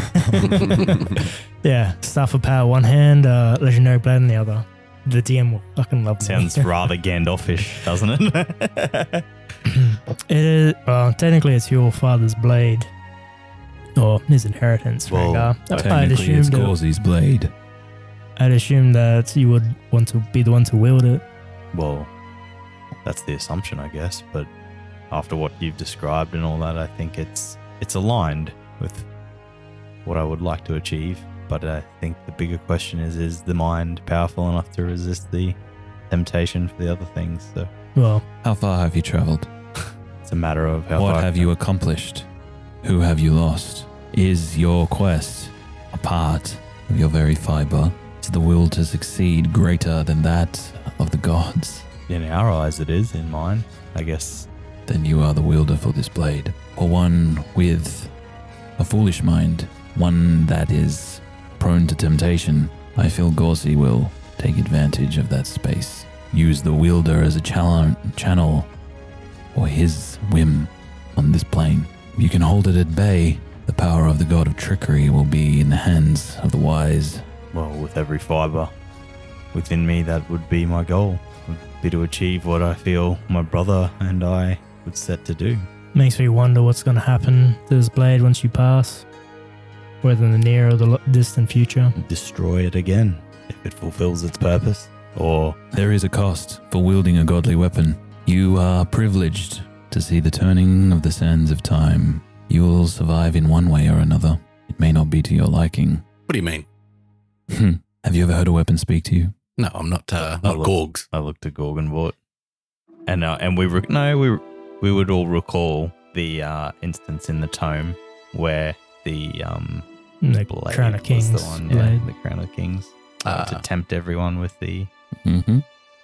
Yeah, Staff of Power one hand, Legendary Blade in the other. The DM will fucking love me. Sounds rather Gandalfish, doesn't it? It is, well, technically it's your father's blade. Or his inheritance, Well, Rhaegar. Technically, it's Gorsey's blade. I'd assume that you would want to be the one to wield it. Well, that's the assumption, I guess. But after what you've described and all that, I think it's aligned with what I would like to achieve. But I think the bigger question is the mind powerful enough to resist the temptation for the other things? So Well, How far have you traveled? it's a matter of how What far have you accomplished? Who have you lost? Is your quest a part of your very fiber? Is the will to succeed greater than that of the gods? In our eyes, it is. In mine, I guess. Then you are the wielder for this blade. Or one with a foolish mind, one that is prone to temptation. I feel Gorsey will take advantage of that space. Use the wielder as a channel for his whim on this plane. If you can hold it at bay, the power of the god of trickery will be in the hands of the wise. Well, with every fiber within me, that would be my goal. Would be to achieve what I feel my brother and I would set to do. makes me wonder what's going to happen to this blade once you pass. Whether in the near or the distant future. Destroy it again if it fulfills its purpose. Or There is a cost for wielding a godly weapon. You are privileged to see the turning of the sands of time. You will survive in one way or another. It may not be to your liking. What do you mean? Have you ever heard a weapon speak to you? No, I'm not look- Gorgs. I looked at Gorgonvort, and we would all recall the instance in the tome where the The blade Crown of Kings was the one, blade. the Crown of Kings, Ah. to tempt everyone with the Mm-hmm.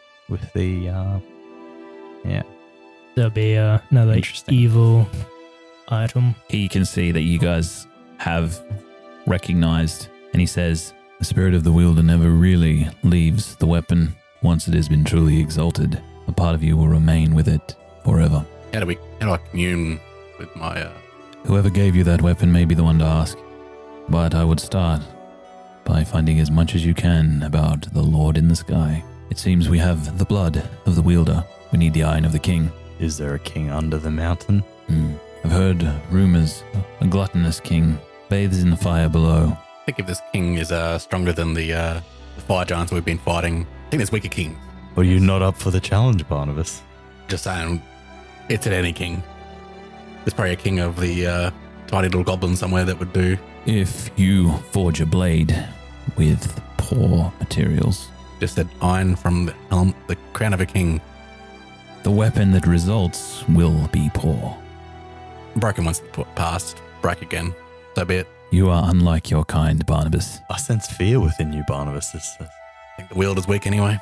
There'll be another Interesting. evil item. He can see that you guys have recognized, and he says, the spirit of the wielder never really leaves the weapon. Once it has been truly exalted, a part of you will remain with it forever. How do I commune with my Whoever gave you that weapon may be the one to ask, but I would start by finding as much as you can about the Lord in the sky. It seems we have the blood of the wielder. We need the iron of the king. Is there a king under the mountain? I've heard rumors a gluttonous king bathes in the fire below. I think if this king is stronger than the fire giants we've been fighting, I think there's weaker kings. Are you not up for the challenge, Barnabas? Just saying, it's at any king. There's probably a king of the tiny little goblin somewhere that would do. If you forge a blade with poor materials, Just said iron from the crown of a king. the weapon that results will be poor. Broken once past, break again. So be it. You are unlike your kind, Barnabas. I sense fear within you, Barnabas. I think the wielder's weak anyway.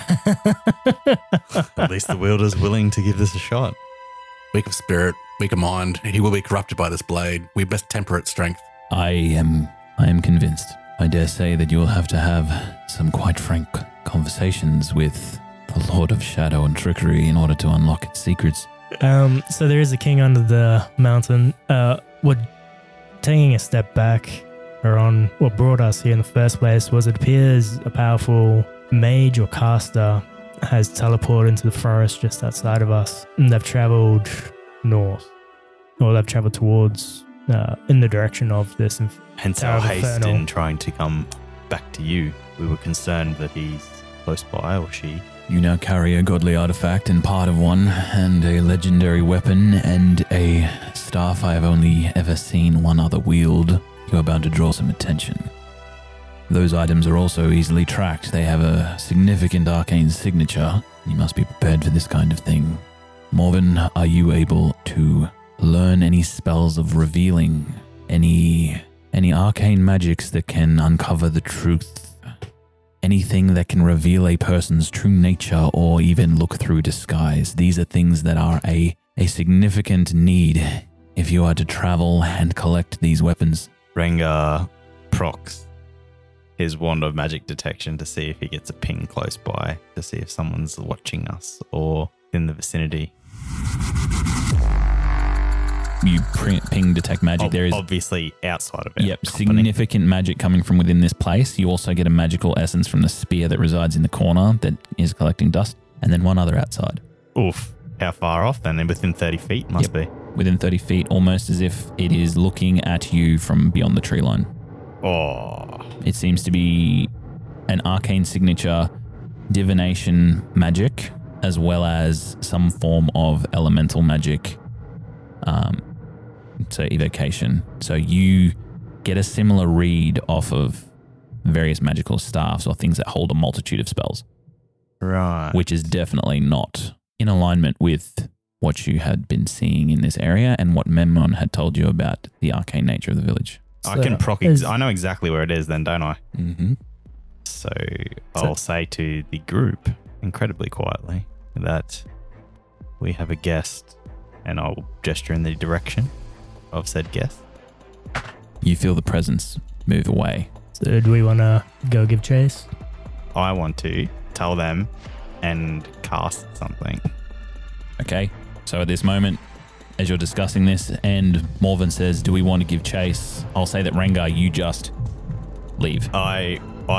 At least the wielder's willing to give this a shot. Weak of spirit, weak of mind. He will be corrupted by this blade. We best temper its strength. I am convinced. I dare say that you will have to have some quite frank conversations with the Lord of Shadow and Trickery in order to unlock its secrets. So there is a king under the mountain. Taking a step back, Aaron, what brought us here in the first place was it appears a powerful mage or caster has teleported into the forest just outside of us, and they've traveled north, or they've traveled towards in the direction of this. Hence Tower our of haste Infernal. in trying to come back to you. We were concerned that he's close by, or she. You now carry a godly artifact and part of one, and a legendary weapon, and a staff I have only ever seen one other wield. You're about to draw some attention. Those items are also easily tracked. They have a significant arcane signature. You must be prepared for this kind of thing. Morven, are you able to learn any spells of revealing? Any arcane magics that can uncover the truth? Anything that can reveal a person's true nature or even look through disguise? These are things that are a significant need if you are to travel and collect these weapons. Rengar procs his wand of magic detection to see if he gets a ping close by, to see if someone's watching us or in the vicinity. You ping detect magic. There is obviously outside of it. Yep, significant magic coming from within this place. You also get a magical essence from the spear that resides in the corner that is collecting dust, and then one other outside. Oof. How far off then? Within 30 feet must be. Within 30 feet, almost as if it is looking at you from beyond the tree line. Oh. It seems to be an arcane signature divination magic, as well as some form of elemental magic. So evocation. So you get a similar read off of various magical staffs or things that hold a multitude of spells. Right. Which is definitely not in alignment with what you had been seeing in this area and what Memnon had told you about the arcane nature of the village. I can proc. I know exactly where it is then, don't I? Mm-hmm. So I'll say to the group, incredibly quietly, that we have a guest, and I'll gesture in the direction of said guest. You feel the presence move away. So do we want to go give chase? I want to tell them and cast something. Okay. So at this moment, as you're discussing this, and Morven says, do we want to give chase? I'll say that Rengar, you just leave. I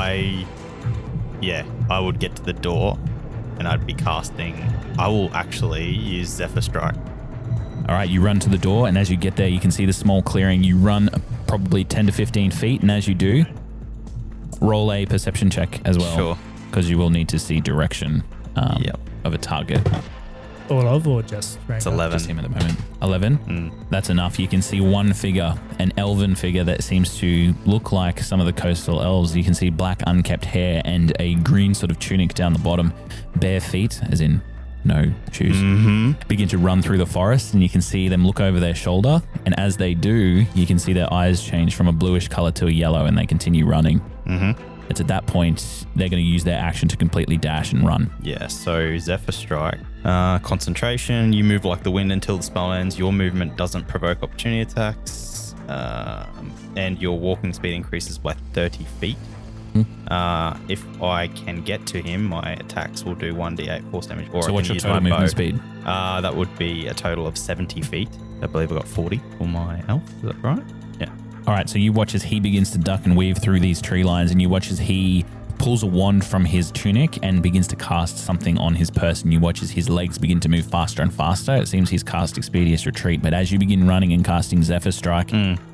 would get to the door and I'd be casting. I will actually use Zephyr Strike. All right, you run to the door, and as you get there, you can see the small clearing. You run probably 10 to 15 feet, and as you do, roll a perception check as well. Sure. Because you will need to see direction of a target. All of or just Rengar? It's 11. Just him at the moment. 11? That's enough. You can see one figure, an elven figure that seems to look like some of the coastal elves. You can see black unkept hair and a green sort of tunic down the bottom. Bare feet, as in no shoes, begin to run through the forest, and you can see them look over their shoulder. And as they do, you can see their eyes change from a bluish color to a yellow, and they continue running. It's at that point they're going to use their action to completely dash and run. Yeah, so Zephyr Strike. Concentration, you move like the wind until the spell ends. Your movement doesn't provoke opportunity attacks. And your walking speed increases by 30 feet. If I can get to him, my attacks will do 1d8 force damage. Or So I what's can your use total my movement bow. speed? That would be a total of 70 feet. I believe I got 40 for my elf. Is that right? Yeah. All right, so you watch as he begins to duck and weave through these tree lines, and you watch as he pulls a wand from his tunic and begins to cast something on his person. You watch as his legs begin to move faster and faster. It seems he's cast Expeditious Retreat, but as you begin running and casting Zephyr Strike,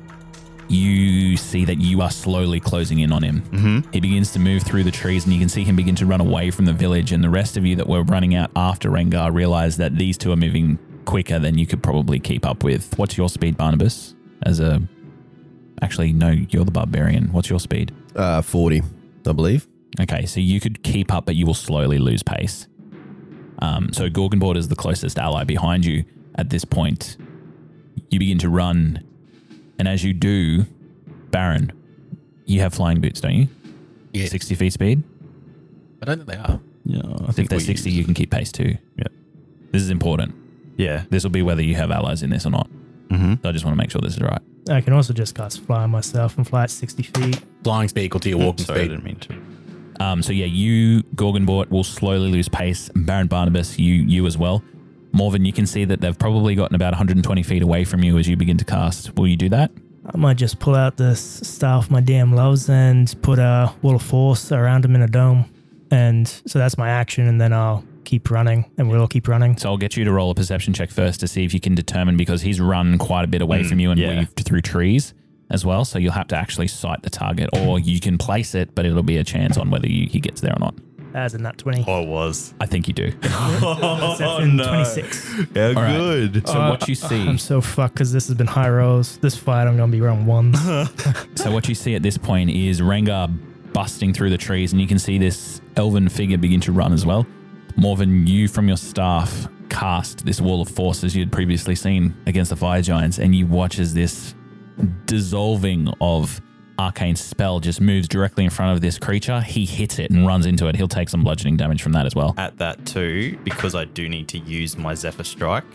you see that you are slowly closing in on him. He begins to move through the trees, and you can see him begin to run away from the village, and the rest of you that were running out after Rengar realize that these two are moving quicker than you could probably keep up with. What's your speed, Barnabas? Actually, no, you're the barbarian. What's your speed? 40, I believe. Okay, so you could keep up, but you will slowly lose pace. So Gorgonboard is the closest ally behind you at this point. You begin to run, and as you do, Baron, you have flying boots, don't you? Yeah. 60 feet speed? I don't think they are. Yeah. If they're 60, you can keep pace too. Yeah. This is important. Yeah. This will be whether you have allies in this or not. So I just want to make sure this is right. I can also just cast fly myself and fly at 60 feet. Flying speed equal to your walking Sorry, I speed. didn't mean to. So yeah, you, Gorgonbort, will slowly lose pace. Baron Barnabas, you as well. Morven, you can see that they've probably gotten about 120 feet away from you as you begin to cast. Will you do that? I might just pull out the staff my DM loves and put a wall of force around him in a dome. And so that's my action, and then I'll keep running, and we'll all keep running. So I'll get you to roll a perception check first to see if you can determine, because he's run quite a bit away from you and weaved through trees as well. So you'll have to actually sight the target, or you can place it, but it'll be a chance on whether he gets there or not. As in that 20. Oh, it was. I think you do. Perception 26. Yeah, All right. good. So what you see... I'm so fucked because this has been high rolls. This fight, I'm going to be around ones. So what you see at this point is Rengar busting through the trees, and you can see this elven figure begin to run as well. Morven, you from your staff cast this wall of force as you had previously seen against the fire giants, and you watch as this dissolving of arcane spell just moves directly in front of this creature. He hits it and runs into it. He'll take some bludgeoning damage from that as well. At that too, because I do need to use my Zephyr Strike,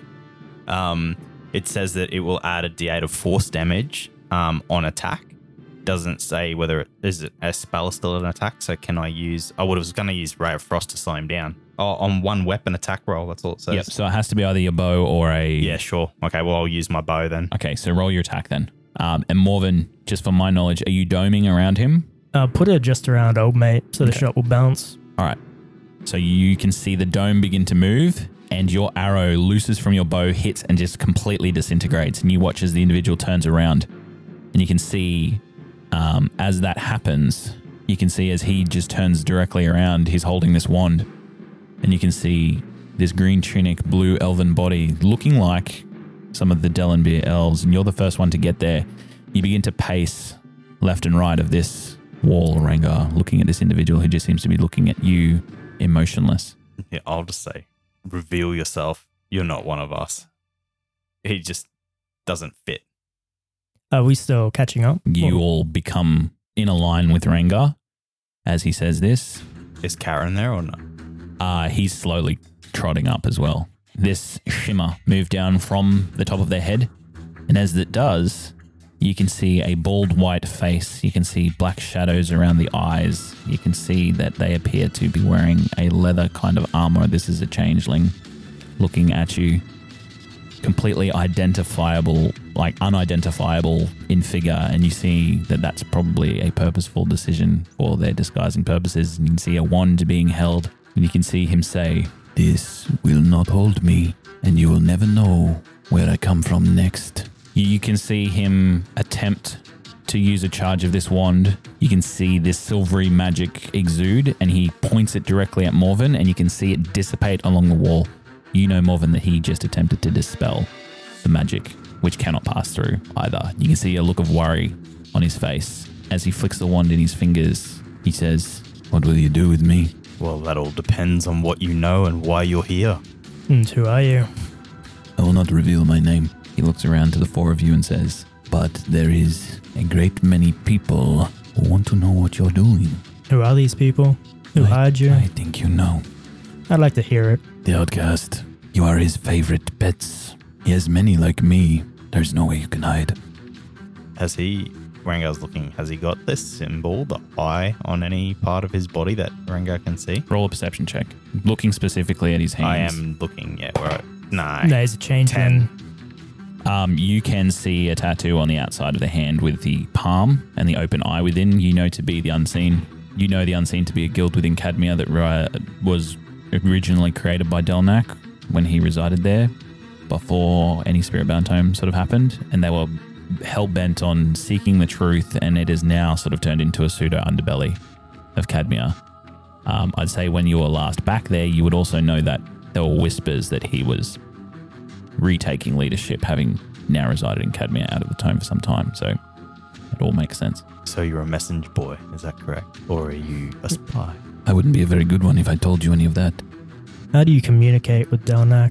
it says that it will add a d8 of force damage on attack. Doesn't say whether is it a spell or still an attack. So can I use? I was going to use Ray of Frost to slow him down. Oh, on one weapon attack roll. That's all it says. Yep, so it has to be either your bow or a... Yeah, sure. Okay, well, I'll use my bow then. Okay, so roll your attack then. And Morven, just from my knowledge, are you doming around him? Put it just around old mate so the shot will bounce. All right. So you can see the dome begin to move, and your arrow looses from your bow, hits, and just completely disintegrates. And you watch as the individual turns around, and you can see as that happens, you can see as he just turns directly around, he's holding this wand, and you can see this green tunic, blue elven body looking like some of the Dellenbeer elves, and you're the first one to get there. You begin to pace left and right of this wall, Rengar, looking at this individual who just seems to be looking at you emotionless. Yeah, I'll just say, reveal yourself. You're not one of us. He just doesn't fit. Are we still catching up? You all become in a line with Rengar as he says this. Is Karen there or not? He's slowly trotting up as well. This shimmer moved down from the top of their head, and as it does, you can see a bald white face. You can see black shadows around the eyes. You can see that they appear to be wearing a leather kind of armor. This is a changeling looking at you, completely identifiable, like unidentifiable in figure, and you see that that's probably a purposeful decision for their disguising purposes. And you can see a wand being held, and you can see him say, "This will not hold me, and you will never know where I come from next." You can see him attempt to use a charge of this wand. You can see this silvery magic exude, and he points it directly at Morven, and you can see it dissipate along the wall. You know, Morven, that he just attempted to dispel the magic, which cannot pass through either. You can see a look of worry on his face. As he flicks the wand in his fingers, he says, "What will you do with me?" Well, that all depends on what you know and why you're here. And who are you? "I will not reveal my name." He looks around to the four of you and says, "But there is a great many people who want to know what you're doing." Who are these people? Who hired you? I think you know. I'd like to hear it. The outcast. You are his favorite pets. He has many like me. There's no way you can hide. Has he, Rangar's looking, has he got this symbol, the eye, on any part of his body that Rangar can see? Roll a perception check. Looking specifically at his hands. I am looking, yeah, where no. No, he's a changeling. You can see a tattoo on the outside of the hand with the palm and the open eye within. You know to be the Unseen. You know the Unseen to be a guild within Cadmia that was originally created by Delnak when he resided there before any Spiritbound Tome sort of happened. And they were hell-bent on seeking the truth, and it is now sort of turned into a pseudo-underbelly of Cadmia. I'd say when you were last back there, you would also know that there were whispers that he was retaking leadership, having now resided in Cadmia out of the Tome for some time. So it all makes sense. So you're a messenger boy, is that correct? Or are you a spy? I wouldn't be a very good one if I told you any of that. How do you communicate with Delnak?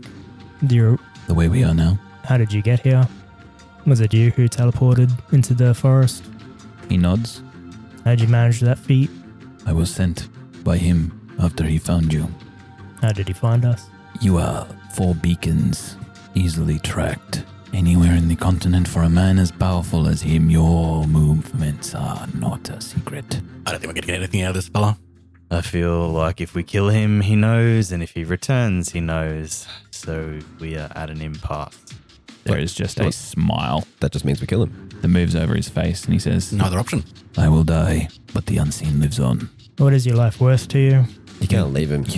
The way we are now. How did you get here? Was it you who teleported into the forest? He nods. How did you manage that feat? I was sent by him after he found you. How did he find us? You are 4 beacons, easily tracked. Anywhere in the continent for a man as powerful as him, your movements are not a secret. I don't think we're going to get anything out of this fella. I feel like if we kill him, he knows, and if he returns, he knows. So we are at an impasse. There is just a smile That just means we kill him. that moves over his face, and he says, No other option. I will die, but the unseen lives on. What is your life worth to you? You can't leave him.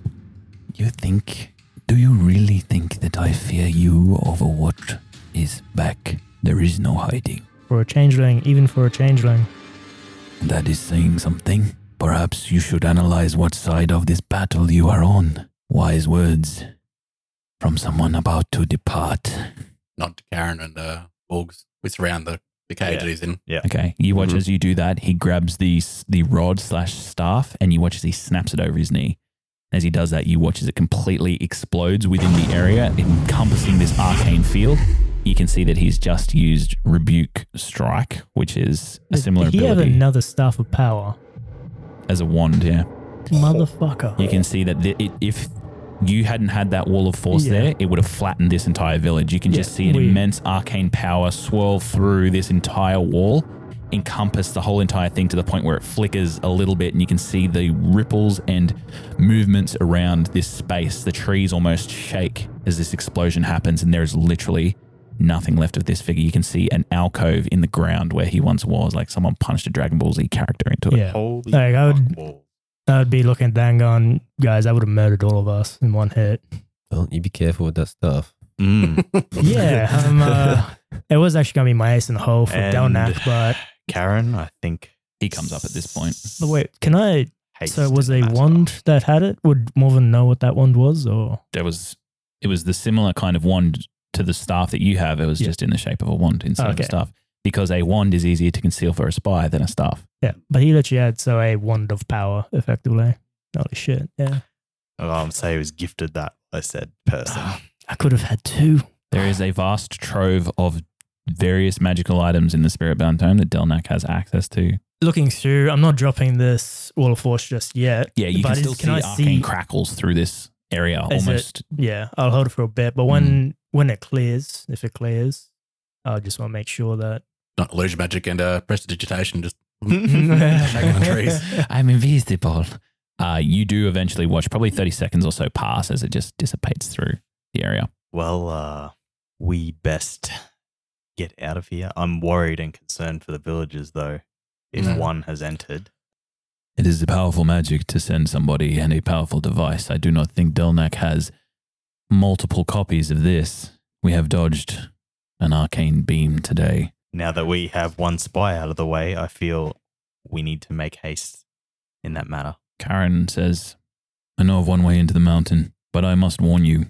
Do you really think that I fear you over what is back? There is no hiding. For a changeling, even for a changeling. That is saying something. Perhaps you should analyze what side of this battle you are on. Wise words from someone about to depart. Not to Karen and Borgs. We surround the cage that he's in. Okay, you watch as you do that. He grabs the rod/staff, and you watch as he snaps it over his knee. As he does that, you watch as it completely explodes within the area, encompassing this arcane field. You can see that he's just used Rebuke Strike, which is a similar Did he have ability another staff of power? as a wand, yeah. Motherfucker. You can see that if you hadn't had that wall of force Yeah. there, it would have flattened this entire village. You can just see an weird. immense arcane power swirl through this entire wall, encompass the whole entire thing to the point where it flickers a little bit, and you can see the ripples and movements around this space. The trees almost shake as this explosion happens, and there's literally nothing left of this figure. You can see an alcove in the ground where he once was, like someone punched a Dragon Ball Z character into it. Yeah. Holy Like, fuck. I would be looking at Dan going, guys, I would have murdered all of us in one hit. Well, you be careful with that stuff. Yeah. It was actually going to be my ace in the hole for And- Delnak, but Karen, I think. He comes up at this point. but wait, can I? haste So was a in the matter. wand that had it? Would Morven know what that wand was, or It was the similar kind of wand to the staff that you have. It was Yeah. just in the shape of a wand instead of a Okay. staff, because a wand is easier to conceal for a spy than a staff. yeah? But he literally had a wand of power, effectively. Holy shit! Yeah, I'll say he was gifted that, I said, person. I could have had two. There is a vast trove of various magical items in the Spiritbound Tome that Delnak has access to. Looking through, I'm not dropping this Wall of Force just yet. Yeah, you But can still see I arcane crackles through this area Is it- almost. Yeah, I'll hold it for a bit. But when it clears, if it clears, I just want to make sure that Not illusion magic and prestidigitation, just shaking on trees. I'm invisible. You do eventually watch probably 30 seconds or so pass as it just dissipates through the area. Well, we best get out of here. I'm worried and concerned for the villagers, though, if one has entered. It is a powerful magic to send somebody and a powerful device. I do not think Delnak has multiple copies of this. We have dodged an arcane beam today. Now that we have one spy out of the way, I feel we need to make haste in that matter. Karen says, I know of one way into the mountain, but I must warn you,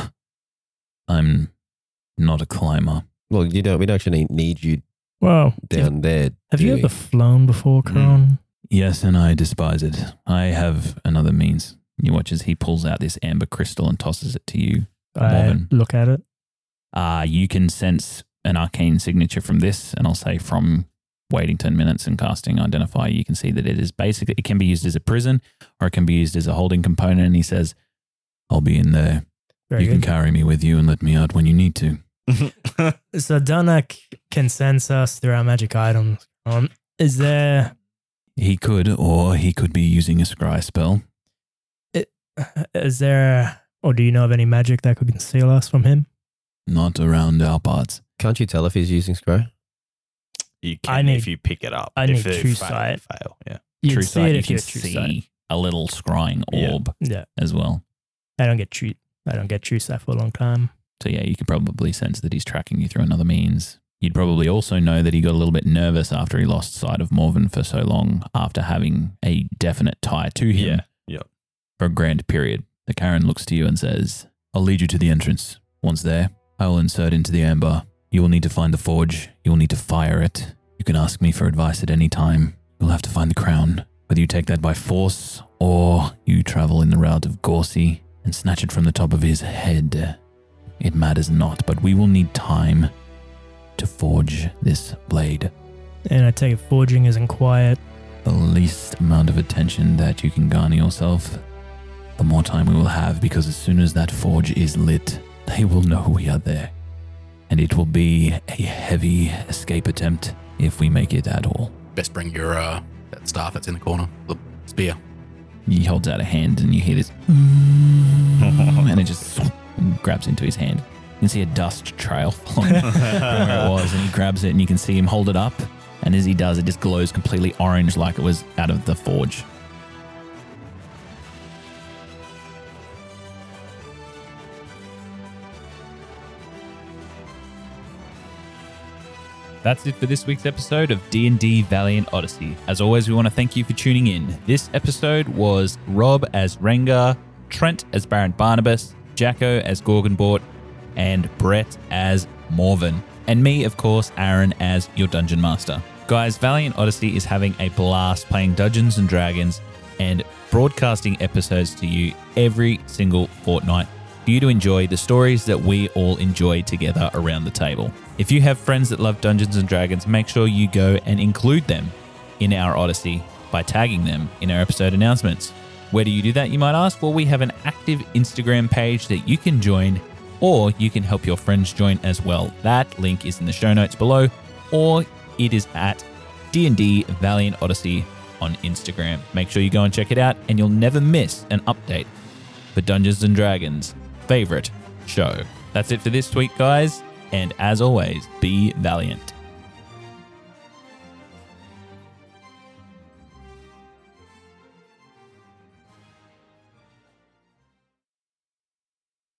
I'm not a climber. Well, we don't actually need you Wow. down there. Have do you we? ever flown before, Karan? Yes, and I despise it. I have another means. You watch as he pulls out this amber crystal and tosses it to you. I Morven. look at it. You can sense an arcane signature from this, and I'll say from waiting 10 minutes and casting Identify, you can see that it is basically, it can be used as a prison or it can be used as a holding component. And he says, I'll be in there. Very you can good. carry me with you and let me out when you need to. So Delnak can sense us through our magic items. Is there He could, or he could be using a scry spell. or do you know of any magic that could conceal us from him? Not around our parts. Can't you tell if he's using Scry? You I can need- if you pick it up. I If need it true fail, sight. Fail, yeah. You'd True see sight, it you if can you're true see sight. a little scrying Yeah. orb Yeah, as well. I don't get true sight for a long time. So yeah, you could probably sense that he's tracking you through another means. You'd probably also know that he got a little bit nervous after he lost sight of Morven for so long after having a definite tie to him Yeah. Yep. for a grand period. The Karen looks to you and says, I'll lead you to the entrance. Once there, I will insert into the amber. You will need to find the forge. You will need to fire it. You can ask me for advice at any time. You'll have to find the crown. Whether you take that by force or you travel in the route of Gorsi and snatch it from the top of his head, it matters not, but we will need time to forge this blade. And I take it forging isn't quiet. The least amount of attention that you can garner yourself, the more time we will have, because as soon as that forge is lit, they will know we are there. And it will be a heavy escape attempt if we make it at all. Best bring your that staff that's in the corner, the spear. He holds out a hand and you hear this, and it just grabs into his hand. You can see a dust trail following from where it was, and he grabs it and you can see him hold it up. And as he does, it just glows completely orange like it was out of the forge. That's it for this week's episode of D&D Valiant Odyssey. As always, we want to thank you for tuning in. This episode was Rob as Rengar, Trent as Baron Barnabas, Jacko as Gorgonbort, and Brett as Morven. And me, of course, Aaron, as your Dungeon Master. Guys, Valiant Odyssey is having a blast playing Dungeons & Dragons and broadcasting episodes to you every single fortnight for you to enjoy the stories that we all enjoy together around the table. If you have friends that love Dungeons & Dragons, make sure you go and include them in our Odyssey by tagging them in our episode announcements. Where do you do that, you might ask? Well, we have an active Instagram page that you can join, or you can help your friends join as well. That link is in the show notes below, or it is at D&D Valiant Odyssey on Instagram. Make sure you go and check it out, and you'll never miss an update for Dungeons & Dragons' favorite show. That's it for this week, guys. And as always, be valiant.